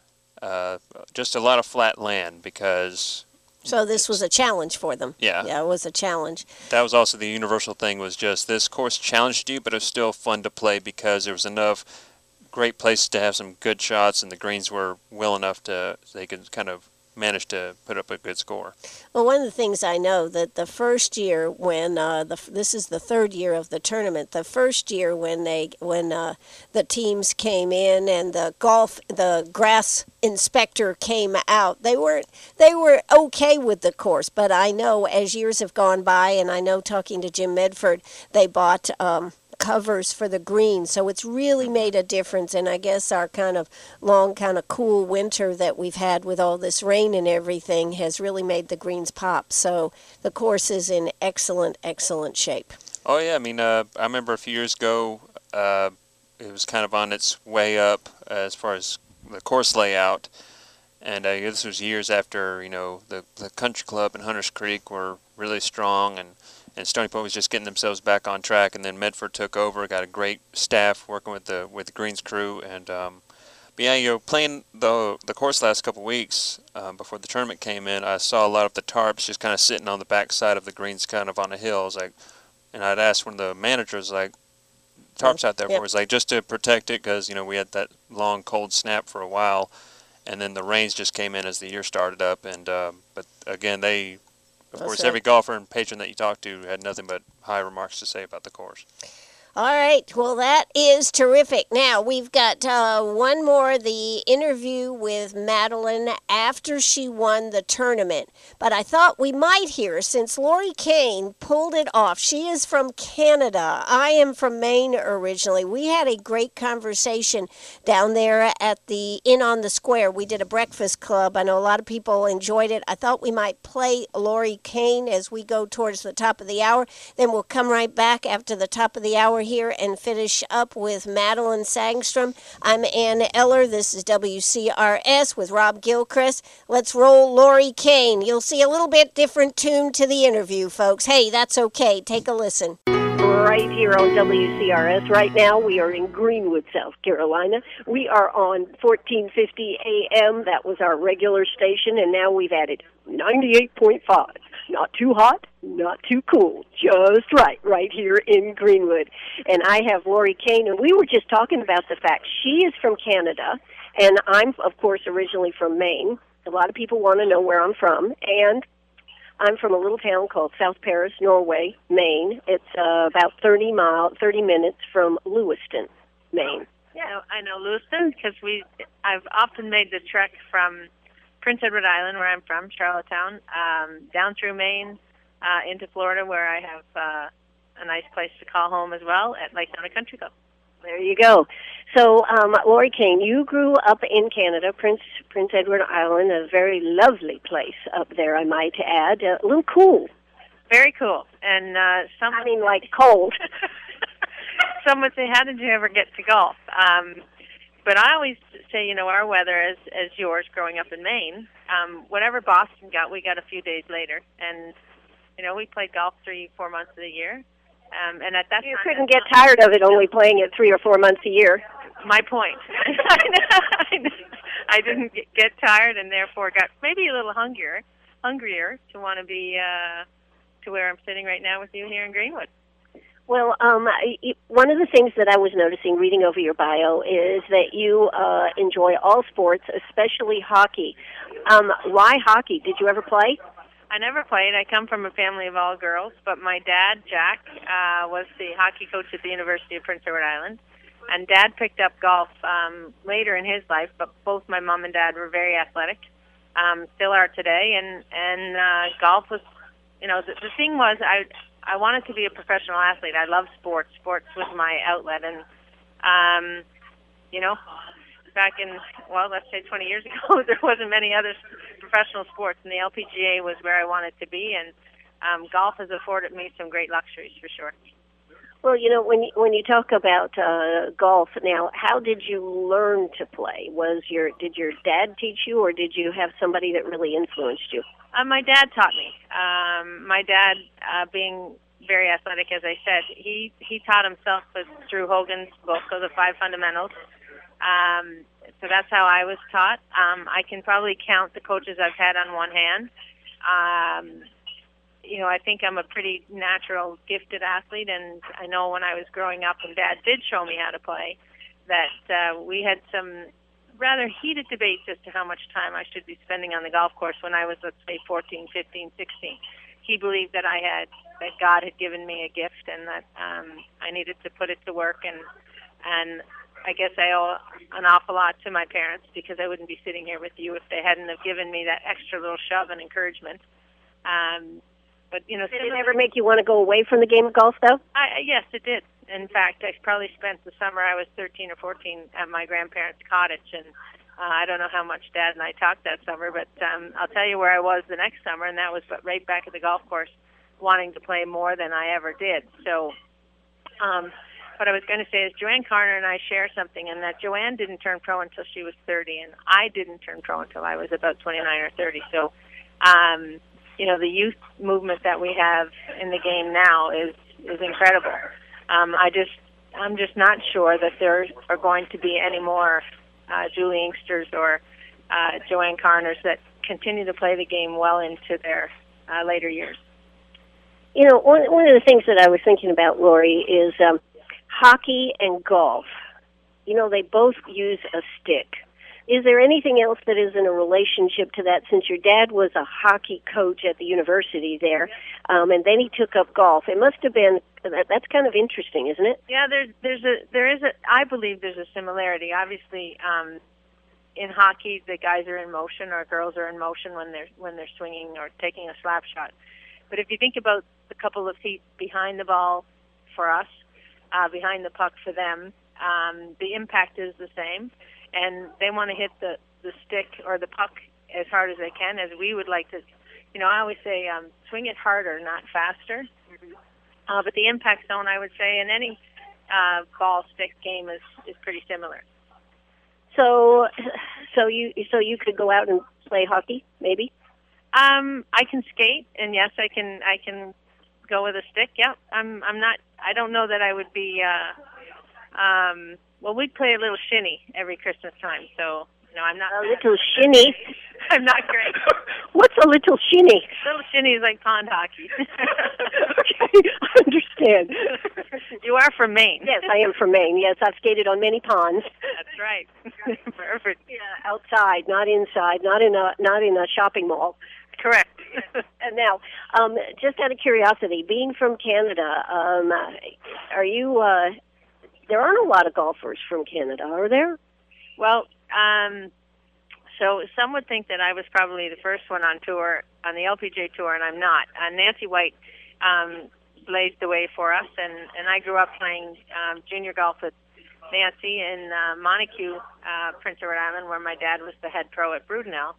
S2: Uh, just a lot of flat land because...
S1: So this was a challenge for them.
S2: Yeah.
S1: Yeah, it was a challenge.
S2: That was also the universal thing, was just this course challenged you, but it was still fun to play because there was enough great places to have some good shots, and the greens were well enough to they could kind of manage to put up a good score.
S1: Well, one of the things I know that the first year when uh, the this is the third year of the tournament, the first year when they when uh, the teams came in and the golf the grass inspector came out, they weren't they were okay with the course. But I know as years have gone by, and I know talking to Jim Medford, they bought um, covers for the greens, so it's really made a difference. And I guess our kind of long, kind of cool winter that we've had with all this rain and everything has really made the greens pop. So the course is in excellent, excellent shape.
S2: Oh yeah, I mean, uh, I remember a few years ago, uh, it was kind of on its way up as far as the course layout, and uh, this was years after, you know, the the country club and Hunters Creek were really strong, and and Stony Point was just getting themselves back on track, and then Medford took over, got a great staff working with the with the greens crew, and um, but yeah, you know, playing the the course last couple of weeks um, before the tournament came in, I saw a lot of the tarps just kind of sitting on the back side of the greens, kind of on a hill. I was like, and I'd asked one of the managers, like, tarps out there
S1: Yep.
S2: for us, like, just to protect it, because you know we had that long cold snap for a while, and then the rains just came in as the year started up, and um, but again they. Of
S1: That's
S2: course,
S1: right.
S2: every golfer and patron that you talked to had nothing but high remarks to say about the course.
S1: All right, well, that is terrific. Now, we've got uh, one more, the interview with Madeline after she won the tournament. But I thought we might hear, since Lori Kane pulled it off. She is from Canada. I am from Maine originally. We had a great conversation down there at the Inn on the Square. We did a breakfast club. I know a lot of people enjoyed it. I thought we might play Lori Kane as we go towards the top of the hour. Then we'll come right back after the top of the hour here and finish up with Madeline Sagstrom. I'm Ann Eller. This is W C R S with Rob Gilchrist. Let's roll Lori Kane. You'll see a little bit different tune to the interview, folks. Hey, that's okay. Take a listen. Right here on W C R S. Right now, we are in Greenwood, South Carolina. We are on fourteen fifty A M. That was our regular station, and now we've added ninety-eight point five. Not too hot, not too cool, just right, right here in Greenwood. And I have Lori Kane, and we were just talking about the fact she is from Canada, and I'm, of course, originally from Maine. A lot of people want to know where I'm from, and I'm from a little town called South Paris, Norway, Maine. It's uh, about thirty mile, thirty minutes from Lewiston, Maine.
S7: Yeah, I know Lewiston because we. I've often made the trek from Prince Edward Island, where I'm from, Charlottetown, um, down through Maine, uh, into Florida, where I have uh, a nice place to call home as well at Lake County Country Club.
S1: There you go. So, um, Lori Kane, you grew up in Canada, Prince Prince Edward Island, a very lovely place up there, I might add. Uh, a little cool.
S7: Very cool. And uh, some.
S1: I mean, like cold.
S7: Some would say, how did you ever get to golf? Um, but I always say, you know, our weather, as as yours, growing up in Maine, um, whatever Boston got, we got a few days later. And, you know, we played golf three, four months of the year. Um, and at that
S1: you
S7: time,
S1: couldn't get tired of it only playing it three or four months a year.
S7: My point. I, know, I didn't get tired, and therefore got maybe a little hungrier, hungrier to want to be uh, to where I'm sitting right now with you here in Greenwood.
S1: Well, um, I, one of the things that I was noticing reading over your bio is that you uh, enjoy all sports, especially hockey. Um, why hockey? Did you ever play?
S7: I never played. I come from a family of all girls, but my dad, Jack, uh, was the hockey coach at the University of Prince Edward Island, and Dad picked up golf um, later in his life, but both my mom and Dad were very athletic, um, still are today, and, and uh, golf was, you know, the, the thing was I I wanted to be a professional athlete. I love sports. Sports was my outlet, and, um, you know, back in, well, let's say twenty years ago, there wasn't many other professional sports, and the L P G A was where I wanted to be, and um, golf has afforded me some great luxuries for sure.
S1: Well, you know, when you, when you talk about uh, golf now, how did you learn to play? Was your did your dad teach you, or did you have somebody that really influenced you?
S7: Uh, my dad taught me. Um, my dad, uh, being very athletic, as I said, he he taught himself with, through Hogan's book of the Five Fundamentals. Um, so that's how I was taught. Um, I can probably count the coaches I've had on one hand. Um, you know, I think I'm a pretty natural, gifted athlete, and I know when I was growing up and Dad did show me how to play, that uh, we had some rather heated debates as to how much time I should be spending on the golf course when I was, let's say, fourteen, fifteen, sixteen. He believed that I had, that God had given me a gift, and that um, I needed to put it to work, and and I guess I owe an awful lot to my parents, because I wouldn't be sitting here with you if they hadn't have given me that extra little shove and encouragement. Um, but you know,
S1: did it ever make you want to go away from the game of golf, though?
S7: I, yes, it did. In fact, I probably spent the summer I was thirteen or fourteen at my grandparents' cottage, and uh, I don't know how much Dad and I talked that summer, but um, I'll tell you where I was the next summer, and that was right back at the golf course, wanting to play more than I ever did. So um, what I was going to say is Joanne Carner and I share something, and that Joanne didn't turn pro until she was thirty, and I didn't turn pro until I was about twenty-nine or thirty. So, um, you know, the youth movement that we have in the game now is, is incredible. Um, I just, I'm just not sure that there are going to be any more uh, Julie Inksters or uh, Joanne Carners that continue to play the game well into their uh, later years.
S1: You know, one one of the things that I was thinking about, Lori, is um, hockey and golf. You know, they both use a stick. Is there anything else that is in a relationship to that? Since your dad was a hockey coach at the university there, um, and then he took up golf, it must have been. That, that's kind of interesting, isn't it?
S7: Yeah, there's there's a there is a I believe there's a similarity. Obviously, um, in hockey, the guys are in motion, or girls are in motion when they're when they're swinging or taking a slap shot. But if you think about the couple of feet behind the ball for us, uh, behind the puck for them, um, the impact is the same. And they want to hit the, the stick or the puck as hard as they can, as we would like to. You know, I always say um, swing it harder, not faster. Mm-hmm. Uh, but the impact zone, I would say, in any uh, ball stick game is, is pretty similar.
S1: So, so you so you could go out and play hockey, maybe?
S7: Um, I can skate, and yes, I can I can go with a stick. Yeah, I'm I'm not. I don't know that I would be. Uh, um, Well, we play a little shinny every Christmas time, so no, I'm not.
S1: A little shinny?
S7: I'm not great.
S1: What's a little shinny?
S7: Little shinny is like pond hockey.
S1: Okay, I understand.
S7: You are from Maine.
S1: Yes, I am from Maine. Yes, I've skated on many ponds.
S7: That's right. Perfect.
S1: Yeah, outside, not inside, not in a not in a shopping mall.
S7: Correct.
S1: And now, um, just out of curiosity, being from Canada, um, are you? Uh, There aren't a lot of golfers from Canada, are there?
S7: Well, um, so some would think that I was probably the first one on tour, on the L P G A Tour, and I'm not. Uh, Nancy White um, blazed the way for us, and, and I grew up playing um, junior golf with Nancy in uh, Montague, uh, Prince Edward Island, where my dad was the head pro at Brudenell.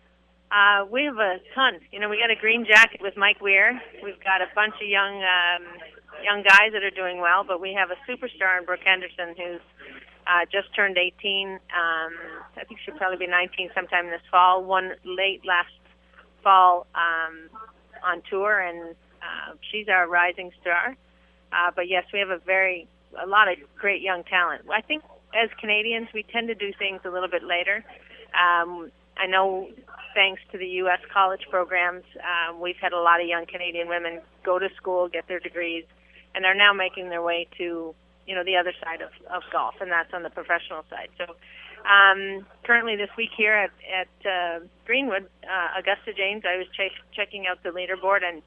S7: Uh, we have a ton. You know, we got a green jacket with Mike Weir. We've got a bunch of young... Um, young guys that are doing well, but we have a superstar in Brooke Henderson who's uh, just turned eighteen. Um, I think she'll probably be nineteen sometime this fall. Won late last fall um, on tour, and uh, she's our rising star. Uh, but yes, we have a very a lot of great young talent. I think as Canadians, we tend to do things a little bit later. Um, I know thanks to the U S college programs, um, we've had a lot of young Canadian women go to school, get their degrees, and they're now making their way to, you know, the other side of, of golf, and that's on the professional side. So um, currently this week here at, at uh, Greenwood, uh, Augusta James, I was ch- checking out the leaderboard, and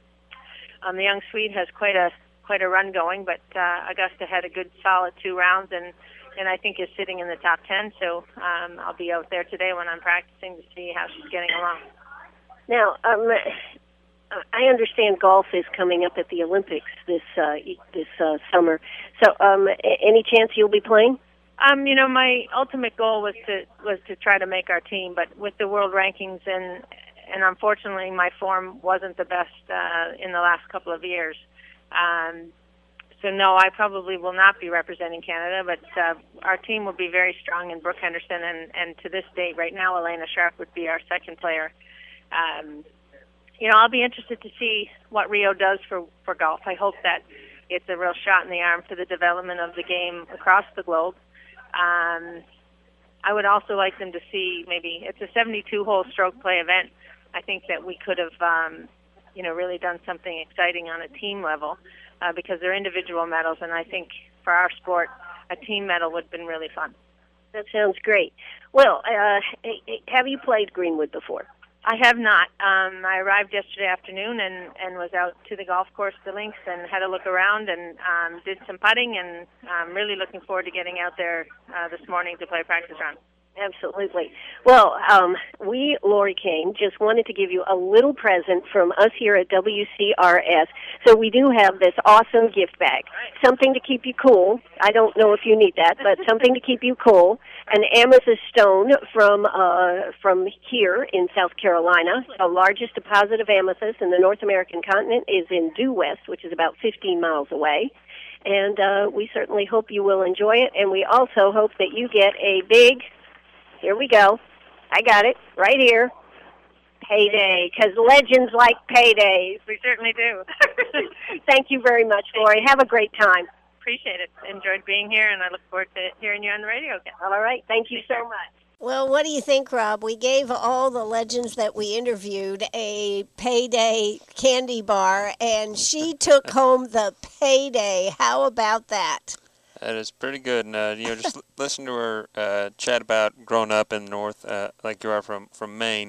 S7: um, the young Swede has quite a quite a run going, but uh, Augusta had a good solid two rounds, and, and I think is sitting in the top ten. So um, I'll be out there today when I'm practicing to see how she's getting along.
S1: Now, um, I understand golf is coming up at the Olympics this uh, this uh, summer. So, um, any chance you'll be playing?
S7: Um, you know, my ultimate goal was to was to try to make our team, but with the world rankings and and unfortunately my form wasn't the best uh, in the last couple of years. Um, so no, I probably will not be representing Canada, but uh, our team will be very strong in Brooke Henderson, and, and to this date, right now, Elena Sharp would be our second player. Um, You know, I'll be interested to see what Rio does for, for golf. I hope that it's a real shot in the arm for the development of the game across the globe. Um, I would also like them to see maybe it's a seventy-two hole stroke play event. I think that we could have, um, you know, really done something exciting on a team level uh, because they're individual medals, and I think for our sport, a team medal would have been really fun.
S1: That sounds great. Well, uh, have you played Greenwood before?
S7: I have not. Um, I arrived yesterday afternoon and, and was out to the golf course, the links, and had a look around and um, did some putting, and I'm really looking forward to getting out there uh, this morning to play a practice round.
S1: Absolutely. Well, um, we, Lori Kane, just wanted to give you a little present from us here at W C R S. So we do have this awesome gift bag, something to keep you cool. I don't know if you need that, but something to keep you cool. An amethyst stone from uh, from here in South Carolina. The largest deposit of amethyst in the North American continent is in Due West, which is about fifteen miles away. And uh, we certainly hope you will enjoy it. And we also hope that you get a big... Here we go. I got it right here. Payday, because legends like paydays.
S7: We certainly do.
S1: Thank you very much, Lori. Have a great time.
S7: Appreciate it. Enjoyed being here, and I look forward to hearing you on the radio again.
S1: All right. Thank you so much. Well, what do you think, Rob? We gave all the legends that we interviewed a payday candy bar, and she took home the payday. How about that?
S2: That is pretty good. And, uh, you know, just listen to her uh, chat about growing up in the North, uh, like you are from, from Maine.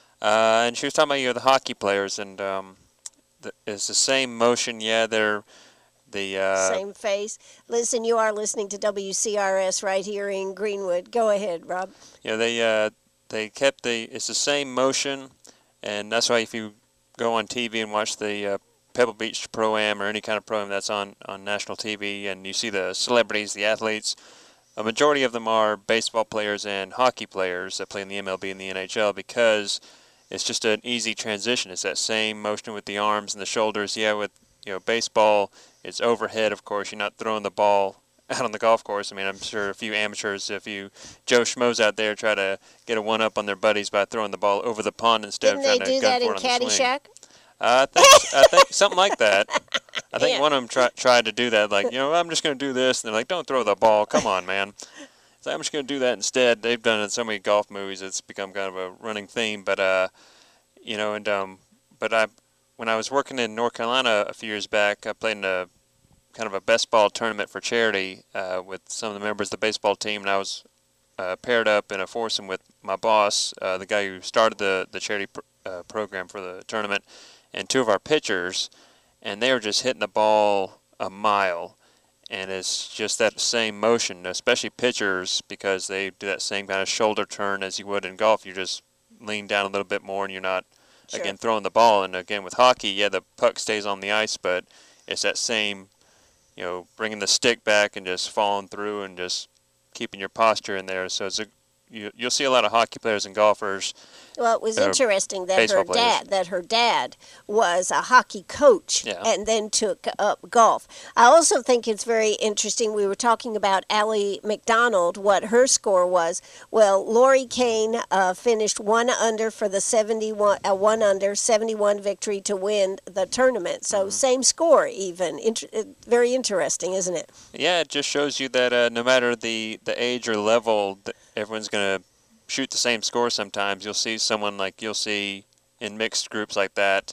S2: Uh, and she was talking about, you know, the hockey players, and um, the, it's the same motion. Yeah, they're the... Uh,
S1: same face. Listen, you are listening to W C R S right here in Greenwood. Go ahead, Rob.
S2: You know, they, uh, they kept the... It's the same motion, and that's why if you go on T V and watch the... Uh, Pebble Beach Pro-Am or any kind of Pro-Am that's on, on national T V, and you see the celebrities, the athletes, a majority of them are baseball players and hockey players that play in the M L B and the N H L, because it's just an easy transition. It's that same motion with the arms and the shoulders. Yeah, with you know baseball, it's overhead, of course. You're not throwing the ball out on the golf course. I mean, I'm sure a few amateurs, a few Joe Schmoes out there try to get a one-up on their buddies by throwing the ball over the pond instead
S1: Didn't
S2: of trying to
S1: do
S2: gun
S1: that
S2: for
S1: in
S2: it on the swing.
S1: Caddyshack?
S2: Uh, I think I think something like that. I think
S1: Yeah.
S2: one of them try, tried to do that, like, you know, I'm just going to do this. And they're like, don't throw the ball. Come on, man. So I'm just going to do that instead. They've done it in so many golf movies, it's become kind of a running theme. But, uh, you know, and um, but I, when I was working in North Carolina a few years back, I played in a kind of a best ball tournament for charity uh, with some of the members of the baseball team. And I was uh, paired up in a foursome with my boss, uh, the guy who started the, the charity pr- uh, program for the tournament, and two of our pitchers, and they were just hitting the ball a mile. And it's just that same motion, especially pitchers, because they do that same kind of shoulder turn as you would in golf. You just lean down a little bit more, and you're not,
S1: Sure.
S2: again, throwing the ball. And again, with hockey, yeah, the puck stays on the ice, but it's that same, you know, bringing the stick back and just falling through and just keeping your posture in there. So it's a, you, you'll see a lot of hockey players and golfers.
S1: Well, it was
S2: Uh,
S1: interesting that
S2: baseball
S1: her
S2: players.
S1: dad that her dad was a hockey coach
S2: Yeah.
S1: and then took up golf. I also think it's very interesting. We were talking about Allie McDonald, what her score was. Well, Lori Kane uh, finished one under for the seventy-one uh, one under seventy-one victory to win the tournament. So
S2: Mm-hmm.
S1: same score, even. Inter- uh, very interesting, isn't it?
S2: Yeah, it just shows you that uh, no matter the, the age or level, th- everyone's going to shoot the same score sometimes. You'll see someone like you'll see in mixed groups like that,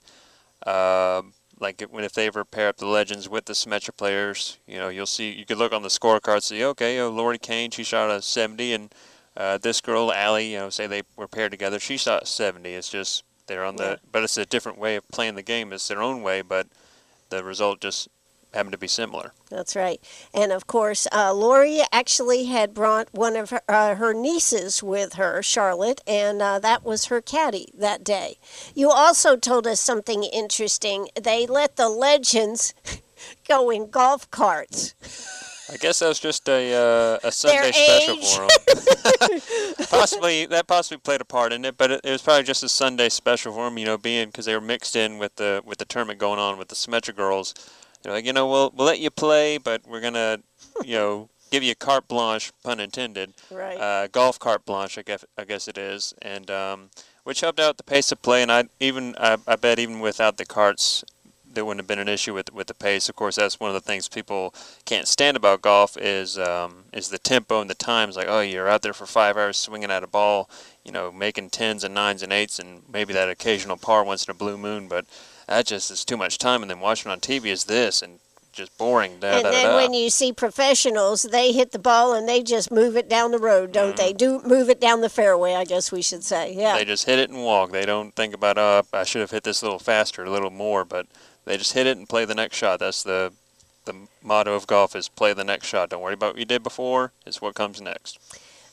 S2: uh, like it, when if they ever pair up the legends with the Symetra players, you know, you'll see, you could look on the scorecard and see, okay, oh, Lori Kane, she shot a seventy, and uh, this girl, Allie, you know, say they were paired together, she shot seventy. It's just, they're on the,
S1: Yeah.
S2: but it's a different way of playing the game. It's their own way, but the result just happened to be similar.
S1: That's right. And of course, uh, Lori actually had brought one of her, uh, her nieces with her, Charlotte, and uh, that was her caddy that day. You also told us something interesting. They let the legends go in golf carts.
S2: I guess that was just a uh, a Sunday
S1: Their
S2: special
S1: age.
S2: for them. possibly that possibly played a part in it, but it, it was probably just a Sunday special for them. You know, being because they were mixed in with the with the tournament going on with the Symetra girls. They're like, you know, we'll we'll let you play, but we're gonna, you know, give you carte blanche, pun intended.
S1: Right.
S2: Uh, golf carte blanche, I guess I guess it is, and um, which helped out the pace of play. And I even I, I bet even without the carts, there wouldn't have been an issue with with the pace. Of course, that's one of the things people can't stand about golf is um, is the tempo and the times. Like, oh, you're out there for five hours swinging at a ball, you know, making tens and nines and eights, and maybe that occasional par once in a blue moon. But that just is too much time. And then watching on T V is this and just boring. Da,
S1: And
S2: da,
S1: then
S2: da, da.
S1: when you see professionals, they hit the ball and they just move it down the road, don't they? Do move it down the fairway, I guess we should say. Yeah.
S2: They just hit it and walk. They don't think about, oh, I should have hit this a little faster, a little more, but they just hit it and play the next shot. That's the the motto of golf is play the next shot. Don't worry about what you did before. It's what comes next.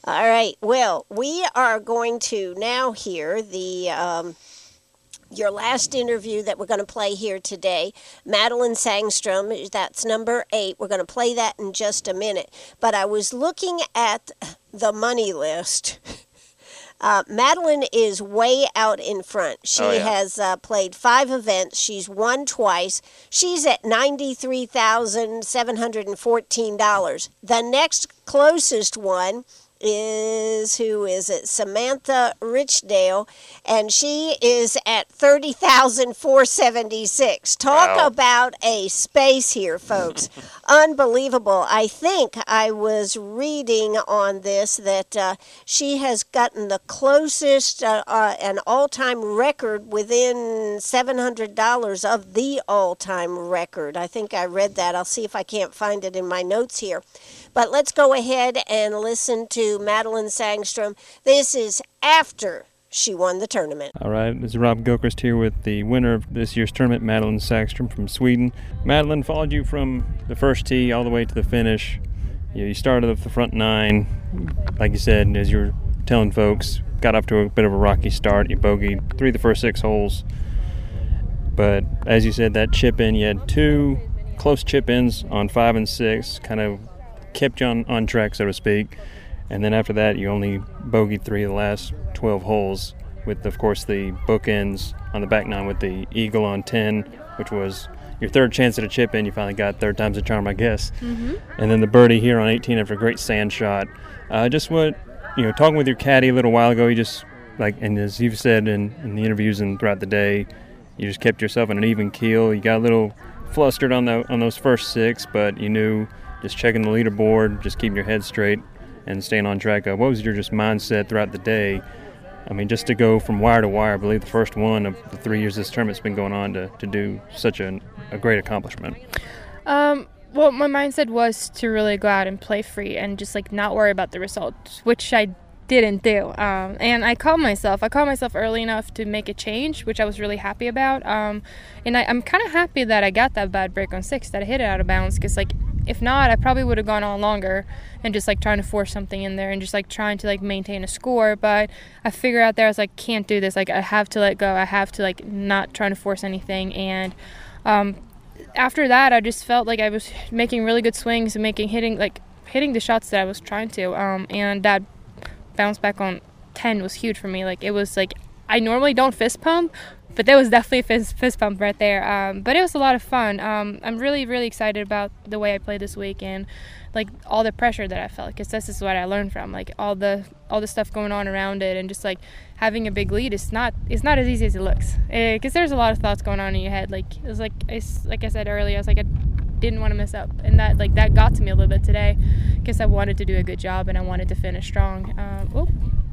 S1: All right. Well, we are going to now hear the um, your last interview that we're going to play here today. Madeline Sangstrom, that's number eight. We're going to play that in just a minute. But I was looking at the money list. Uh, Madeline is way out in front. She
S2: Oh, yeah.
S1: has uh, played five events. She's won twice. She's at ninety-three thousand seven hundred fourteen dollars. The next closest one is, who is it? Samantha Richdale, and she is at thirty thousand four hundred seventy-six. Talk
S2: Wow.
S1: about a space here, folks. Unbelievable. I think I was reading on this that uh, she has gotten the closest, uh, uh, an all-time record within seven hundred dollars of the all-time record. I think I read that. I'll see if I can't find it in my notes here. But let's go ahead and listen to Madeline Sangstrom. This is after she won the tournament.
S3: All right, this is Rob Gilchrist here with the winner of this year's tournament, Madeline Sangstrom from Sweden. Madeline, followed you from the first tee all the way to the finish. You, know, you started with the front nine. Like you said, as you were telling folks, got off to a bit of a rocky start. You bogeyed three of the first six holes. But as you said, that chip in, you had two close chip ins on five and six, kind of kept you on, on track, so to speak. And then after that, you only bogeyed three of the last twelve holes with, of course, the bookends on the back nine with the eagle on ten, which was your third chance at a chip in. You finally got third time's a charm, I guess. Mm-hmm. And then the birdie here on eighteen after a great sand shot. Uh, just what, you know, talking with your caddy a little while ago, you just, like, and as you've said in, in the interviews and throughout the day, you just kept yourself on an even keel. You got a little flustered on the on those first six, but you knew just checking the leaderboard, just keeping your head straight and staying on track. Uh, what was your just mindset throughout the day? I mean, just to go from wire to wire, I believe the first one of the three years this tournament's been going on, to, to do such an, a great accomplishment.
S5: Um, well, my mindset was to really go out and play free and just like not worry about the results, which I didn't do. Um, and I called myself. I called myself early enough to make a change, which I was really happy about. Um, and I, I'm kind of happy that I got that bad break on six, that I hit it out of bounds, because like if not, I probably would have gone on longer and just like trying to force something in there and just like trying to like maintain a score. But I figured out there I was like, can't do this. Like I have to let go. I have to like not trying to force anything. And um, after that, I just felt like I was making really good swings and making hitting like hitting the shots that I was trying to. Um, and that bounce back on ten was huge for me. Like it was like I normally don't fist pump, but there was definitely a fist, fist pump right there. Um, but it was a lot of fun. Um, I'm really, really excited about the way I played this week and like all the pressure that I felt, because this is what I learned from, like all the all the stuff going on around it, and just like having a big lead is not it's not as easy as it looks, because there's a lot of thoughts going on in your head. Like it was like I, like I said earlier, I was like I didn't want to mess up, and that like that got to me a little bit today, because I wanted to do a good job and I wanted to finish strong. Um, oh.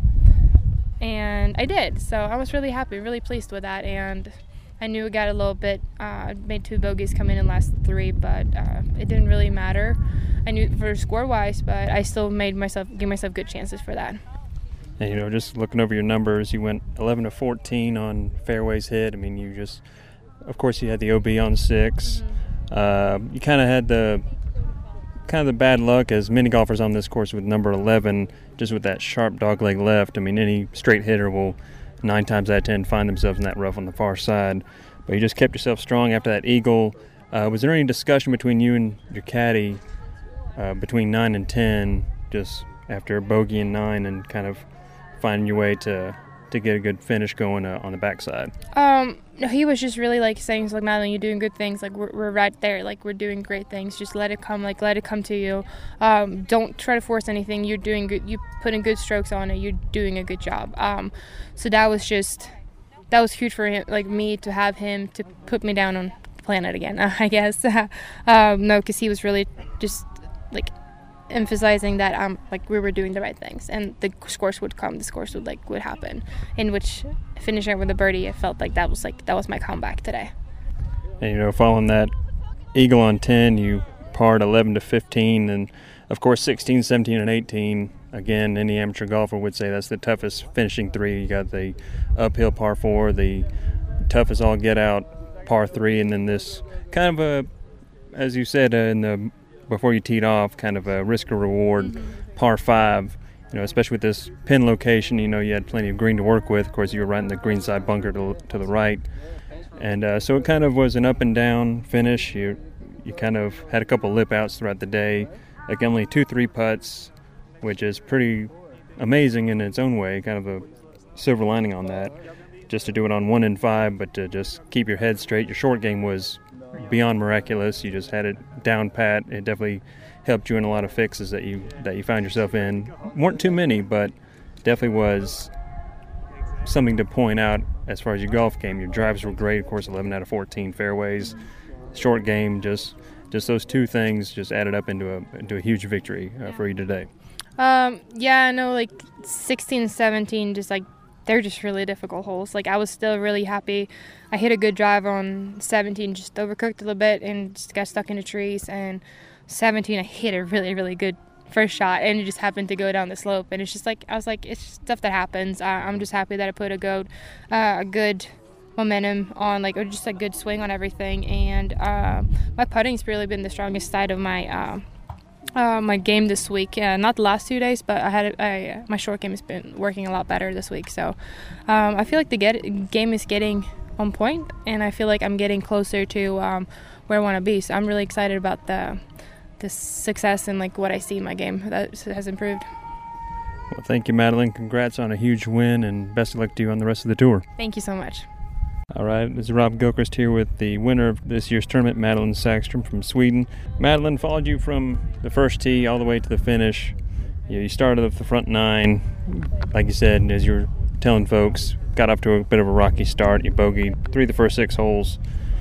S5: And I did, so I was really happy, really pleased with that. And I knew it got a little bit, uh, made two bogeys come in in last three, but uh, it didn't really matter. I knew for score-wise, but I still made myself, give myself good chances for that.
S3: And, you know, just looking over your numbers, you went eleven to fourteen on fairways hit. I mean, you just, of course, you had the O B on six. Mm-hmm. Uh, you kind of had the, kind of the bad luck, as many golfers on this course, with number eleven, just with that sharp dogleg left. I mean, any straight hitter will nine times out of ten find themselves in that rough on the far side. But you just kept yourself strong after that eagle. Uh, was there any discussion between you and your caddy uh, between nine and ten, just after bogey and nine, and kind of finding your way to to get a good finish going uh, on the backside?
S5: Um, no, he was just really like saying, like, Madeline, you're doing good things. Like we're we're right there. Like we're doing great things. Just let it come. Like let it come to you. Um, don't try to force anything. You're doing good. You putting good strokes on it. You're doing a good job. Um, so that was just that was huge for him, like me, to have him to put me down on the planet again. Uh, I guess. um, no, because he was really just like emphasizing that um like we were doing the right things, and the scores would come, the scores would like would happen, in which finishing with a birdie, I felt like that was like that was my comeback today.
S3: And you know, following that eagle on ten, you parred eleven to fifteen, and of course sixteen, seventeen, and eighteen. Again, any amateur golfer would say that's the toughest finishing three. You got the uphill par four, the toughest all get out par three, and then this kind of a, as you said uh, in the before you teed off, kind of a risk or reward, mm-hmm. par five. you know, especially with this pin location, you know, you had plenty of green to work with. Of course, you were right in the green side bunker to, to the right. And uh, so it kind of was an up and down finish. You you kind of had a couple lip outs throughout the day, like only two three putts, which is pretty amazing in its own way, kind of a silver lining on that. Just to do it on one and five, but to just keep your head straight. Your short game was beyond miraculous. You just had it down pat. It definitely helped you in a lot of fixes that you that you found yourself in. Weren't too many, but definitely was something to point out as far as your golf game. Your drives were great, of course, eleven out of fourteen fairways. Short game, just just those two things just added up into a into a huge victory uh, for you today.
S5: Um, yeah, I know, like sixteen, seventeen, just like they're just really difficult holes. Like I was still really happy. I hit a good drive on seventeen, just overcooked a little bit and just got stuck in the trees. And seventeen, I hit a really, really good first shot, and it just happened to go down the slope. And it's just like, I was like, it's just stuff that happens. Uh, I'm just happy that I put a good, uh, a good momentum on, like, or just a good swing on everything. And uh, my putting's really been the strongest side of my uh, uh, my game this week. Uh, not the last two days, but I had I, my short game has been working a lot better this week. So um, I feel like the get, game is getting on point, and I feel like I'm getting closer to um, where I want to be. So I'm really excited about the the success and like what I see in my game that has improved.
S3: Well, thank you, Madeline. Congrats on a huge win, and best of luck to you on the rest of the tour.
S5: Thank you so much.
S3: All right, this is Rob Gilchrist here with the winner of this year's tournament, Madeline Sackstrom from Sweden. Madeline, followed you from the first tee all the way to the finish. You, know, you started at the front nine, like you said, as you were telling folks, got off to a bit of a rocky start. You bogeyed three of the first six holes.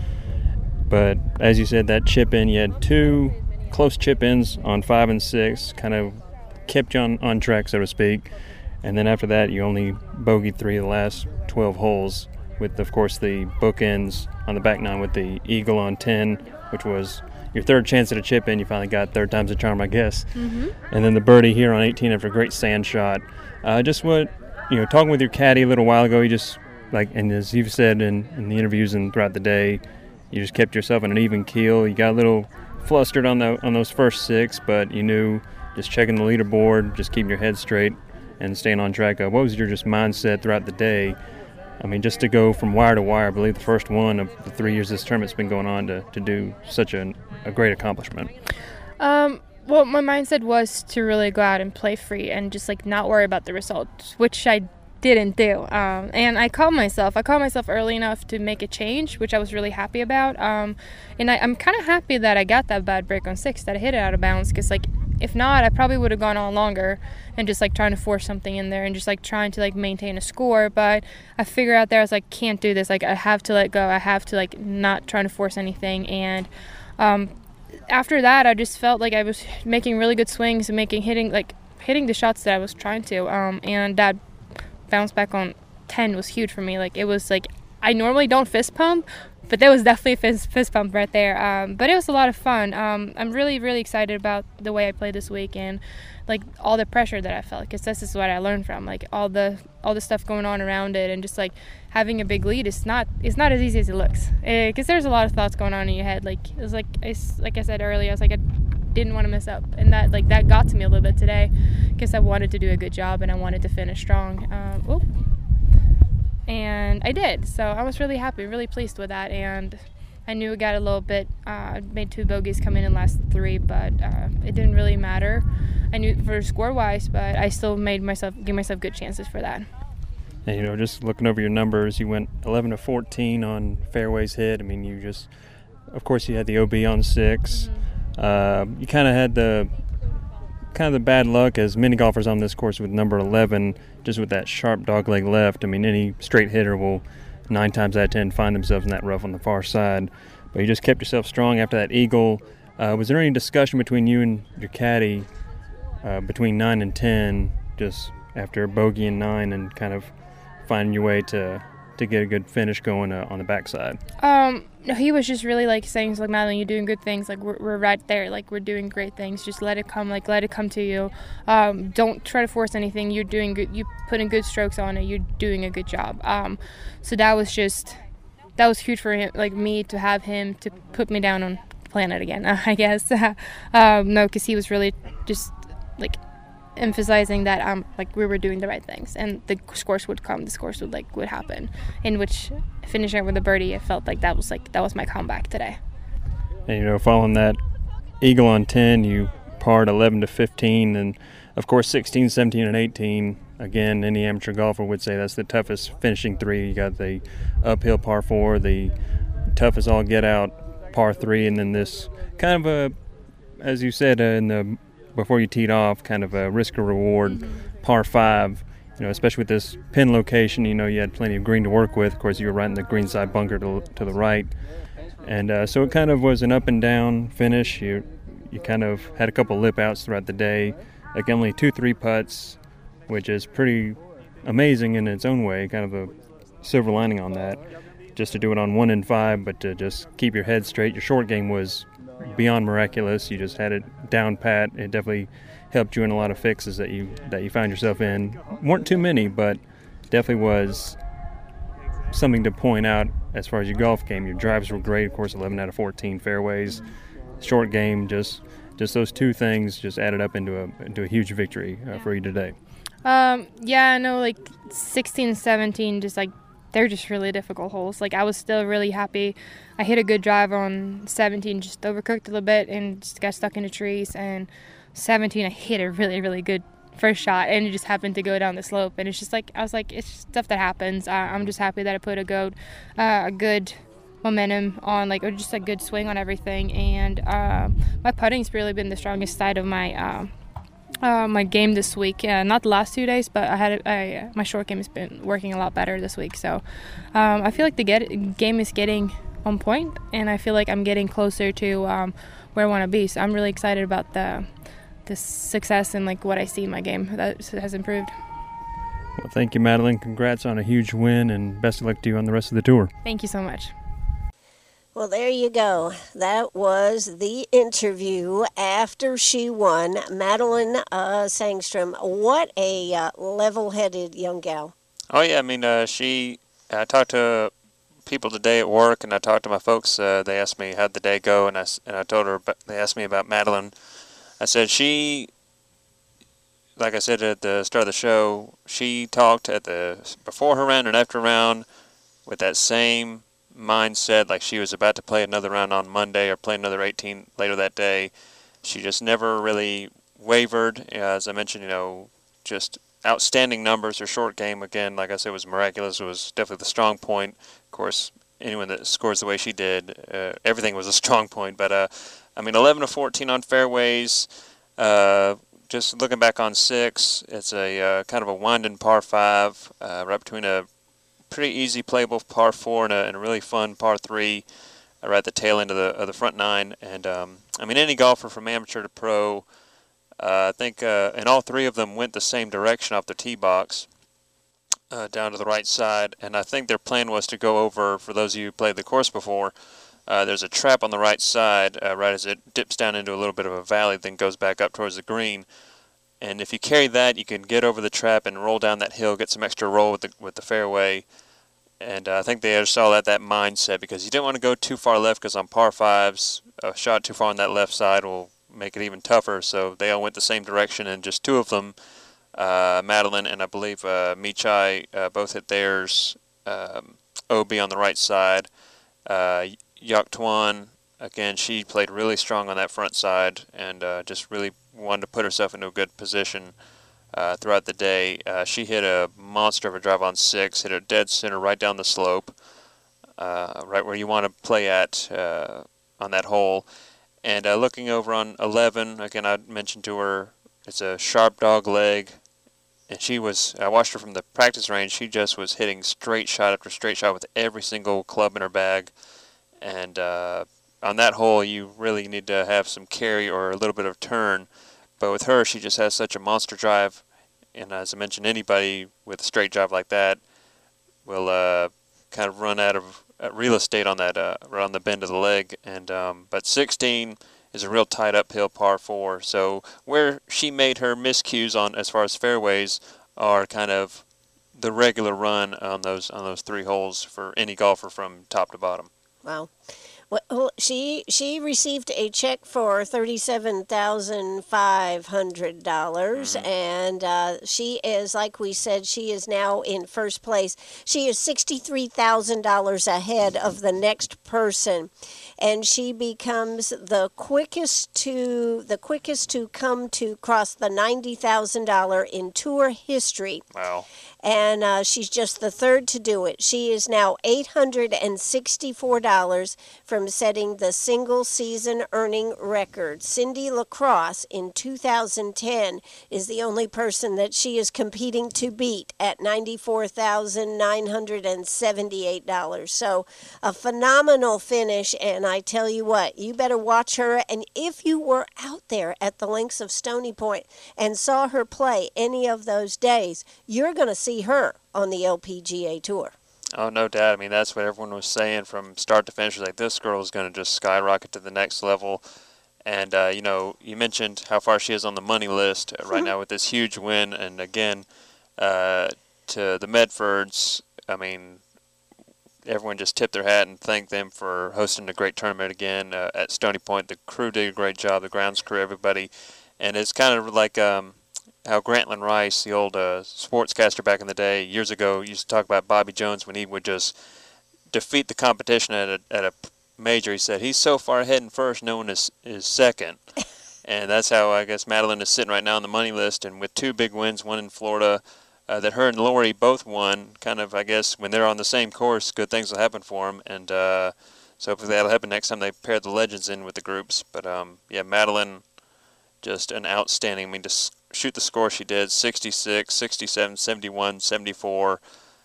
S3: But as you said, that chip in, you had two close chip ins on five and six, kind of kept you on, on track, so to speak. And then after that, you only bogeyed three of the last twelve holes, with, of course, the bookends on the back nine with the eagle on ten, which was your third chance at a chip in. You finally got third time's a charm, I guess. Mm-hmm. And then the birdie here on eighteen after a great sand shot. Uh, just what, you know, talking with your caddy a little while ago, you just, like, and as you've said in, in the interviews and throughout the day, you just kept yourself on an even keel. You got a little flustered on the on those first six, but you knew just checking the leaderboard, just keeping your head straight and staying on track. Uh, what was your just mindset throughout the day? I mean, just to go from wire to wire, I believe the first one of the three years this tournament's been going on, to, to do such a, a great accomplishment.
S5: Um, well, my mindset was to really go out and play free and just, like, not worry about the results, which I didn't do. Um, and I called myself. I called myself early enough to make a change, which I was really happy about. Um, and I, I'm kind of happy that I got that bad break on six, that I hit it out of bounds, because, like, if not, I probably would have gone on longer and just, like, trying to force something in there and just, like, trying to, like, maintain a score. But I figured out there, I was like, can't do this. Like, I have to let go. I have to, like, not trying to force anything. And um, after that, I just felt like I was making really good swings and making, hitting, like, hitting the shots that I was trying to. Um, and that bounce back on ten was huge for me. Like, it was, like, I normally don't fist pump, but there was definitely a fist, fist pump right there. Um, but it was a lot of fun. Um, I'm really, really excited about the way I played this week, and, like, all the pressure that I felt, because this is what I learned from, like, all the all the stuff going on around it, and just, like, having a big lead is not it's not as easy as it looks, because there's a lot of thoughts going on in your head. Like, it was like I, like I said earlier, I was like, I didn't want to mess up, and that like that got to me a little bit today, because I wanted to do a good job and I wanted to finish strong. Um, oh. And I did, so I was really happy, really pleased with that. And I knew it got a little bit, uh, made two bogeys come in in the last three, but uh, it didn't really matter. I knew for score-wise, but I still made myself, give myself good chances for that.
S3: And, you know, just looking over your numbers, you went eleven to fourteen on fairways hit. I mean, you just, of course, you had the O B on six. Mm-hmm. Uh, you kind of had the, kind of the bad luck as many golfers on this course with number eleven, just with that sharp dogleg left. I mean, any straight hitter will nine times out of ten find themselves in that rough on the far side. But you just kept yourself strong after that eagle. Uh, was there any discussion between you and your caddy uh, between nine and ten, just after bogey and nine, and kind of finding your way to to get a good finish going uh, on the backside?
S5: Um, no, he was just really, like, saying, like, Madeline, you're doing good things. Like, we're, we're right there. Like, we're doing great things. Just let it come. Like, let it come to you. Um, don't try to force anything. You're doing good. You putting good strokes on it. You're doing a good job. Um, so that was just, that was huge for him, like, me, to have him to put me down on the planet again, I guess. um, no, because he was really just, like, emphasizing that um like we were doing the right things and the scores would come, the scores would like would happen. In which finishing with a birdie, I felt like that was like that was my comeback today.
S3: And you know, following that eagle on ten, you parred eleven to fifteen, and of course sixteen, seventeen, and eighteen. Again, any amateur golfer would say that's the toughest finishing three. You got the uphill par four, the toughest all get out par three, and then this kind of a, as you said uh, in the before you teed off, kind of a risk or reward mm-hmm. par five. You know, especially with this pin location, you know, you had plenty of green to work with. Of course, you were right in the green side bunker to, to the right. And uh, so it kind of was an up and down finish. You you kind of had a couple lip outs throughout the day. Like only two three putts, which is pretty amazing in its own way. Kind of a silver lining on that. Just to do it on one and five, but to just keep your head straight. Your short game was beyond miraculous. You just had it down pat. It definitely helped you in a lot of fixes that you that you found yourself in. Weren't too many, but definitely was something to point out as far as your golf game. Your drives were great, of course, eleven out of fourteen fairways. Short game, just just those two things just added up into a into a huge victory uh, for you today.
S5: Um, yeah, no, like sixteen, seventeen, just like they're just really difficult holes. Like I was still really happy. I hit a good drive on seventeen, just overcooked a little bit and just got stuck in the trees. And seventeen, I hit a really, really good first shot, and it just happened to go down the slope. And it's just like I was like, it's just stuff that happens. Uh, I'm just happy that I put a good, uh, a good momentum on, like, or just a good swing on everything. And uh, my putting's really been the strongest side of my. Uh, Uh, my game this week, uh, not the last two days, but I had I, my short game has been working a lot better this week. So um, I feel like the get, game is getting on point, and I feel like I'm getting closer to um, where I want to be. So I'm really excited about the the success and like what I see in my game that has improved.
S3: Well, thank you, Madeline. Congrats on a huge win, and best of luck to you on the rest of the tour.
S5: Thank you so much.
S1: Well, there you go. That was the interview after she won. Madeline uh, Sangstrom, what a uh, level-headed young gal.
S2: Oh, yeah, I mean, uh, she, I talked to people today at work, and I talked to my folks. Uh, they asked me how'd the day go, and I, and I told her, about, they asked me about Madeline. I said she, like I said at the start of the show, she talked at the before her round and after round with that same mindset, like she was about to play another round on Monday or play another eighteen later that day. She just never really wavered. As I mentioned, you know, just outstanding numbers. Her short game, again, like I said, was miraculous. It was definitely the strong point. Of course, anyone that scores the way she did, uh, everything was a strong point. But, uh, I mean, eleven to fourteen on fairways. Uh, just looking back on six, it's a uh, kind of a winding par five, uh, right between a pretty easy playable par four and a, and a really fun par three uh, right at the tail end of the of the front nine. And um, I mean, any golfer from amateur to pro, uh, I think, uh, and all three of them went the same direction off the tee box, uh, down to the right side. And I think their plan was to go over, for those of you who played the course before, uh, there's a trap on the right side, uh, right as it dips down into a little bit of a valley, then goes back up towards the green. And if you carry that, you can get over the trap and roll down that hill, get some extra roll with the with the fairway. And uh, I think they saw that that mindset, because you didn't want to go too far left, because on par fives, a shot too far on that left side will make it even tougher. So they all went the same direction, and just two of them, uh, Madeline and I believe uh, Michai, uh, both hit theirs. Um, O B on the right side. Uh, Yak Tuan, again, she played really strong on that front side, and uh, just really wanted to put herself into a good position uh, throughout the day. Uh, she hit a monster of a drive on six, hit a dead center right down the slope, uh, right where you want to play at uh, on that hole. And uh, looking over on eleven, again, I mentioned to her, it's a sharp dog leg, and she was, I watched her from the practice range, she just was hitting straight shot after straight shot with every single club in her bag. And uh, on that hole, you really need to have some carry or a little bit of turn. But with her, she just has such a monster drive. And as I mentioned, anybody with a straight drive like that will uh, kind of run out of uh, real estate on that, uh, right on the bend of the leg. And um, but sixteen is a real tight uphill par four. So where she made her miscues on as far as fairways are kind of the regular run on those on those three holes for any golfer from top to bottom.
S1: Wow. Well, she she received a check for thirty-seven thousand five hundred dollars,
S2: Mm-hmm.
S1: and uh, she is, like we said, she is now in first place. She is sixty-three thousand dollars ahead of the next person, and she becomes the quickest to the quickest to come to cross the ninety thousand dollar in tour history.
S2: Wow.
S1: And uh, she's just the third to do it. She is now eight hundred sixty-four dollars from setting the single season earning record. Cindy Lacrosse in two thousand ten is the only person that she is competing to beat at ninety-four thousand nine hundred seventy-eight dollars. So a phenomenal finish, and I tell you what, you better watch her. And if you were out there at the links of Stony Point and saw her play any of those days, you're going to see her on the L P G A Tour.
S2: Oh, no doubt. I mean, that's what everyone was saying from start to finish. Like, this girl is going to just skyrocket to the next level. And, uh, you know, you mentioned how far she is on the money list uh, right now with this huge win. And, again, uh, to the Medfords, I mean, everyone just tipped their hat and thanked them for hosting a great tournament again uh, at Stony Point. The crew did a great job, the grounds crew, everybody. And it's kind of like um, how Grantland Rice, the old uh, sportscaster back in the day, years ago, used to talk about Bobby Jones when he would just defeat the competition at a, at a major. He said, he's so far ahead in first, no one is, is second. And that's how, I guess, Madeline is sitting right now on the money list. And with two big wins, one in Florida, uh, that her and Lori both won, kind of, I guess, when they're on the same course, good things will happen for them. And uh, so hopefully that'll happen next time they pair the legends in with the groups. But, um, yeah, Madeline, just an outstanding, I mean, to shoot the score she did, sixty-six, sixty-seven, seventy-one, seventy-four,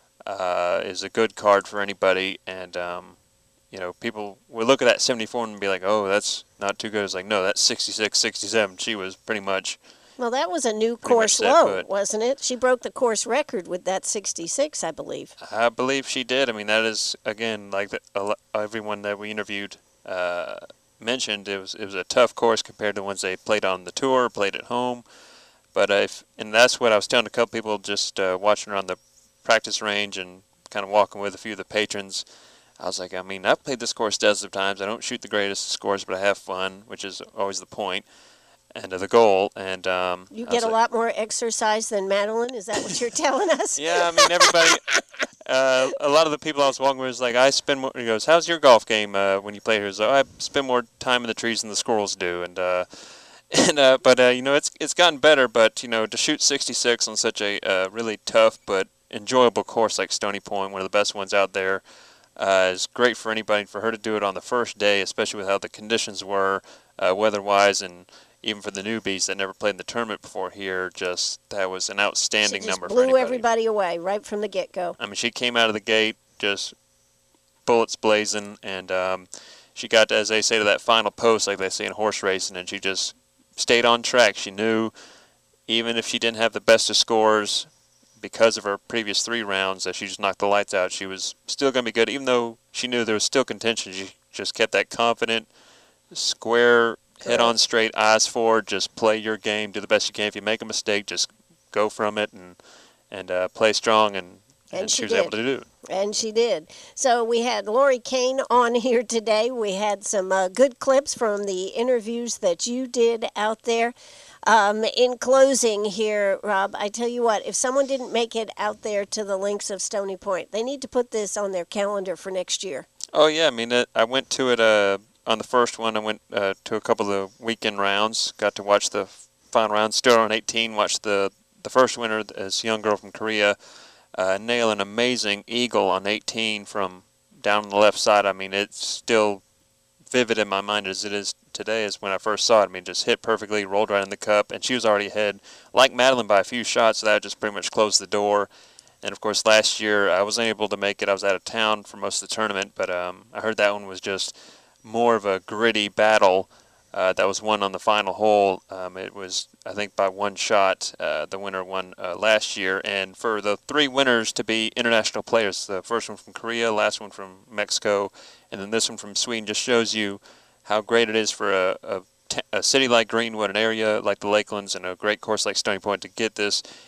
S2: uh, is a good card for anybody. And, um, you know, people will look at that seventy-four and be like, oh, that's not too good. It's like, no, that's sixty-six, sixty-seven. She was pretty much...
S1: Well, that was a new
S2: Pretty
S1: course
S2: much set
S1: low,
S2: foot.
S1: wasn't it? She broke the course record with that sixty-six, I believe.
S2: I believe she did. I mean, that is, again, like the, a lo- everyone that we interviewed uh, mentioned, it was it was a tough course compared to the ones they played on the tour, played at home. But uh, if, and that's what I was telling a couple people just uh, watching her on the practice range and kind of walking with a few of the patrons. I was like, I mean, I've played this course dozens of times. I don't shoot the greatest scores, but I have fun, which is always the point and uh, the goal. And um,
S1: You
S2: I
S1: get
S2: was
S1: a
S2: like,
S1: lot more exercise than Madeline. Is that what you're telling us?
S2: Yeah, I mean, everybody, uh, a lot of the people I was walking with was like, I spend more, he goes, how's your golf game uh, when you play here? So I spend more time in the trees than the squirrels do. And, uh, and uh, but, uh, you know, it's it's gotten better. But, you know, to shoot sixty-six on such a uh, really tough but enjoyable course like Stony Point, one of the best ones out there, uh, is great for anybody. For her to do it on the first day, especially with how the conditions were uh, weather-wise, and even for the newbies that never played in the tournament before here, just that was an outstanding
S1: She just
S2: number for
S1: blew
S2: anybody.
S1: everybody away right from the get-go.
S2: I mean, she came out of the gate just bullets blazing, and um, she got, as they say, to that final post, like they say in horse racing, and she just stayed on track. She knew even if she didn't have the best of scores because of her previous three rounds that she just knocked the lights out, she was still going to be good, even though she knew there was still contention. She just kept that confident, square, head-on straight, eyes forward, just play your game, do the best you can. If you make a mistake, just go from it and and uh, play strong, and, and,
S1: And
S2: she,
S1: she
S2: was
S1: did.
S2: able to do it.
S1: And she did. So we had Lori Kane on here today. We had some uh, good clips from the interviews that you did out there. Um, in closing here, Rob, I tell you what, if someone didn't make it out there to the links of Stony Point, they need to put this on their calendar for next year.
S2: Oh, yeah. I mean, uh, I went to it uh, on the first one. I went uh, to a couple of weekend rounds, got to watch the final round, still on eighteen, watched the, the first winner, this young girl from Korea, uh, nail an amazing eagle on eighteen from down on the left side. I mean, it's still vivid in my mind as it is today as when I first saw it. I mean, just hit perfectly, rolled right in the cup, and she was already ahead, like Madeline, by a few shots. So that just pretty much closed the door. And, of course, last year I wasn't able to make it. I was out of town for most of the tournament, but um, I heard that one was just more of a gritty battle uh, that was won on the final hole. Um, it was, I think, by one shot. Uh, the winner won uh, last year. And for the three winners to be international players, the first one from Korea, last one from Mexico, and then this one from Sweden, just shows you how great it is for a, a, a city like Greenwood, an area like the Lakelands, and a great course like Stony Point to get this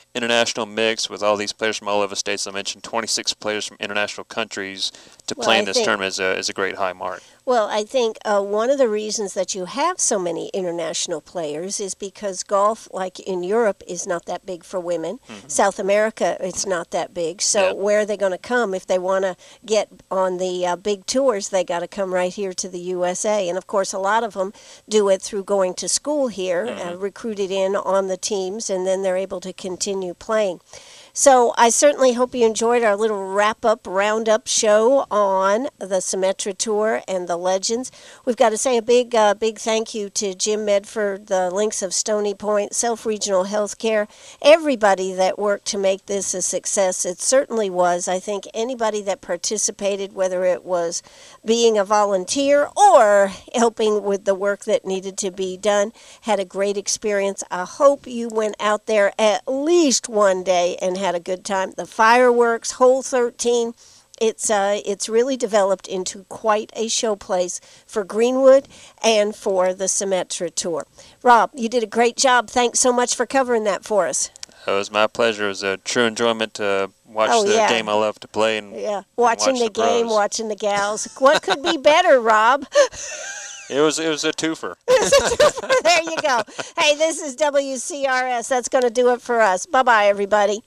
S2: international mix with all these players from all over the states. I mentioned twenty-six players from international countries to
S1: Well,
S2: play
S1: I
S2: in this
S1: think-
S2: tournament is a, is a great high mark.
S1: Well, I think uh, one of the reasons that you have so many international players is because golf, like in Europe, is not that big for women.
S2: Mm-hmm.
S1: South America, it's not that big. So
S2: Yeah.
S1: where are they going to come if they want to get on the uh, big tours? They got to come right here to the U S A. And of course, a lot of them do it through going to school here,
S2: Mm-hmm.
S1: uh, recruited in on the teams, and then they're able to continue playing. So I certainly hope you enjoyed our little wrap-up, roundup show on the Symetra Tour and the Legends. We've got to say a big, uh, big thank you to Jim Medford, the Links of Stony Point, Self Regional Healthcare, everybody that worked to make this a success. It certainly was. I think anybody that participated, whether it was being a volunteer or helping with the work that needed to be done, had a great experience. I hope you went out there at least one day and had a good time. The fireworks, hole thirteen, it's uh, it's really developed into quite a showplace for Greenwood and for the Symetra Tour. Rob, you did a great job. Thanks so much for covering that for us.
S2: It was my pleasure. It was a true enjoyment to watch
S1: Oh,
S2: the
S1: yeah.
S2: game I love to play. And,
S1: Yeah,
S2: and
S1: watching
S2: watch
S1: the, game,
S2: pros.
S1: watching the gals. What could be better, Rob?
S2: It was, it was a twofer.
S1: There you go. Hey, this is W C R S. That's going to do it for us. Bye-bye, everybody.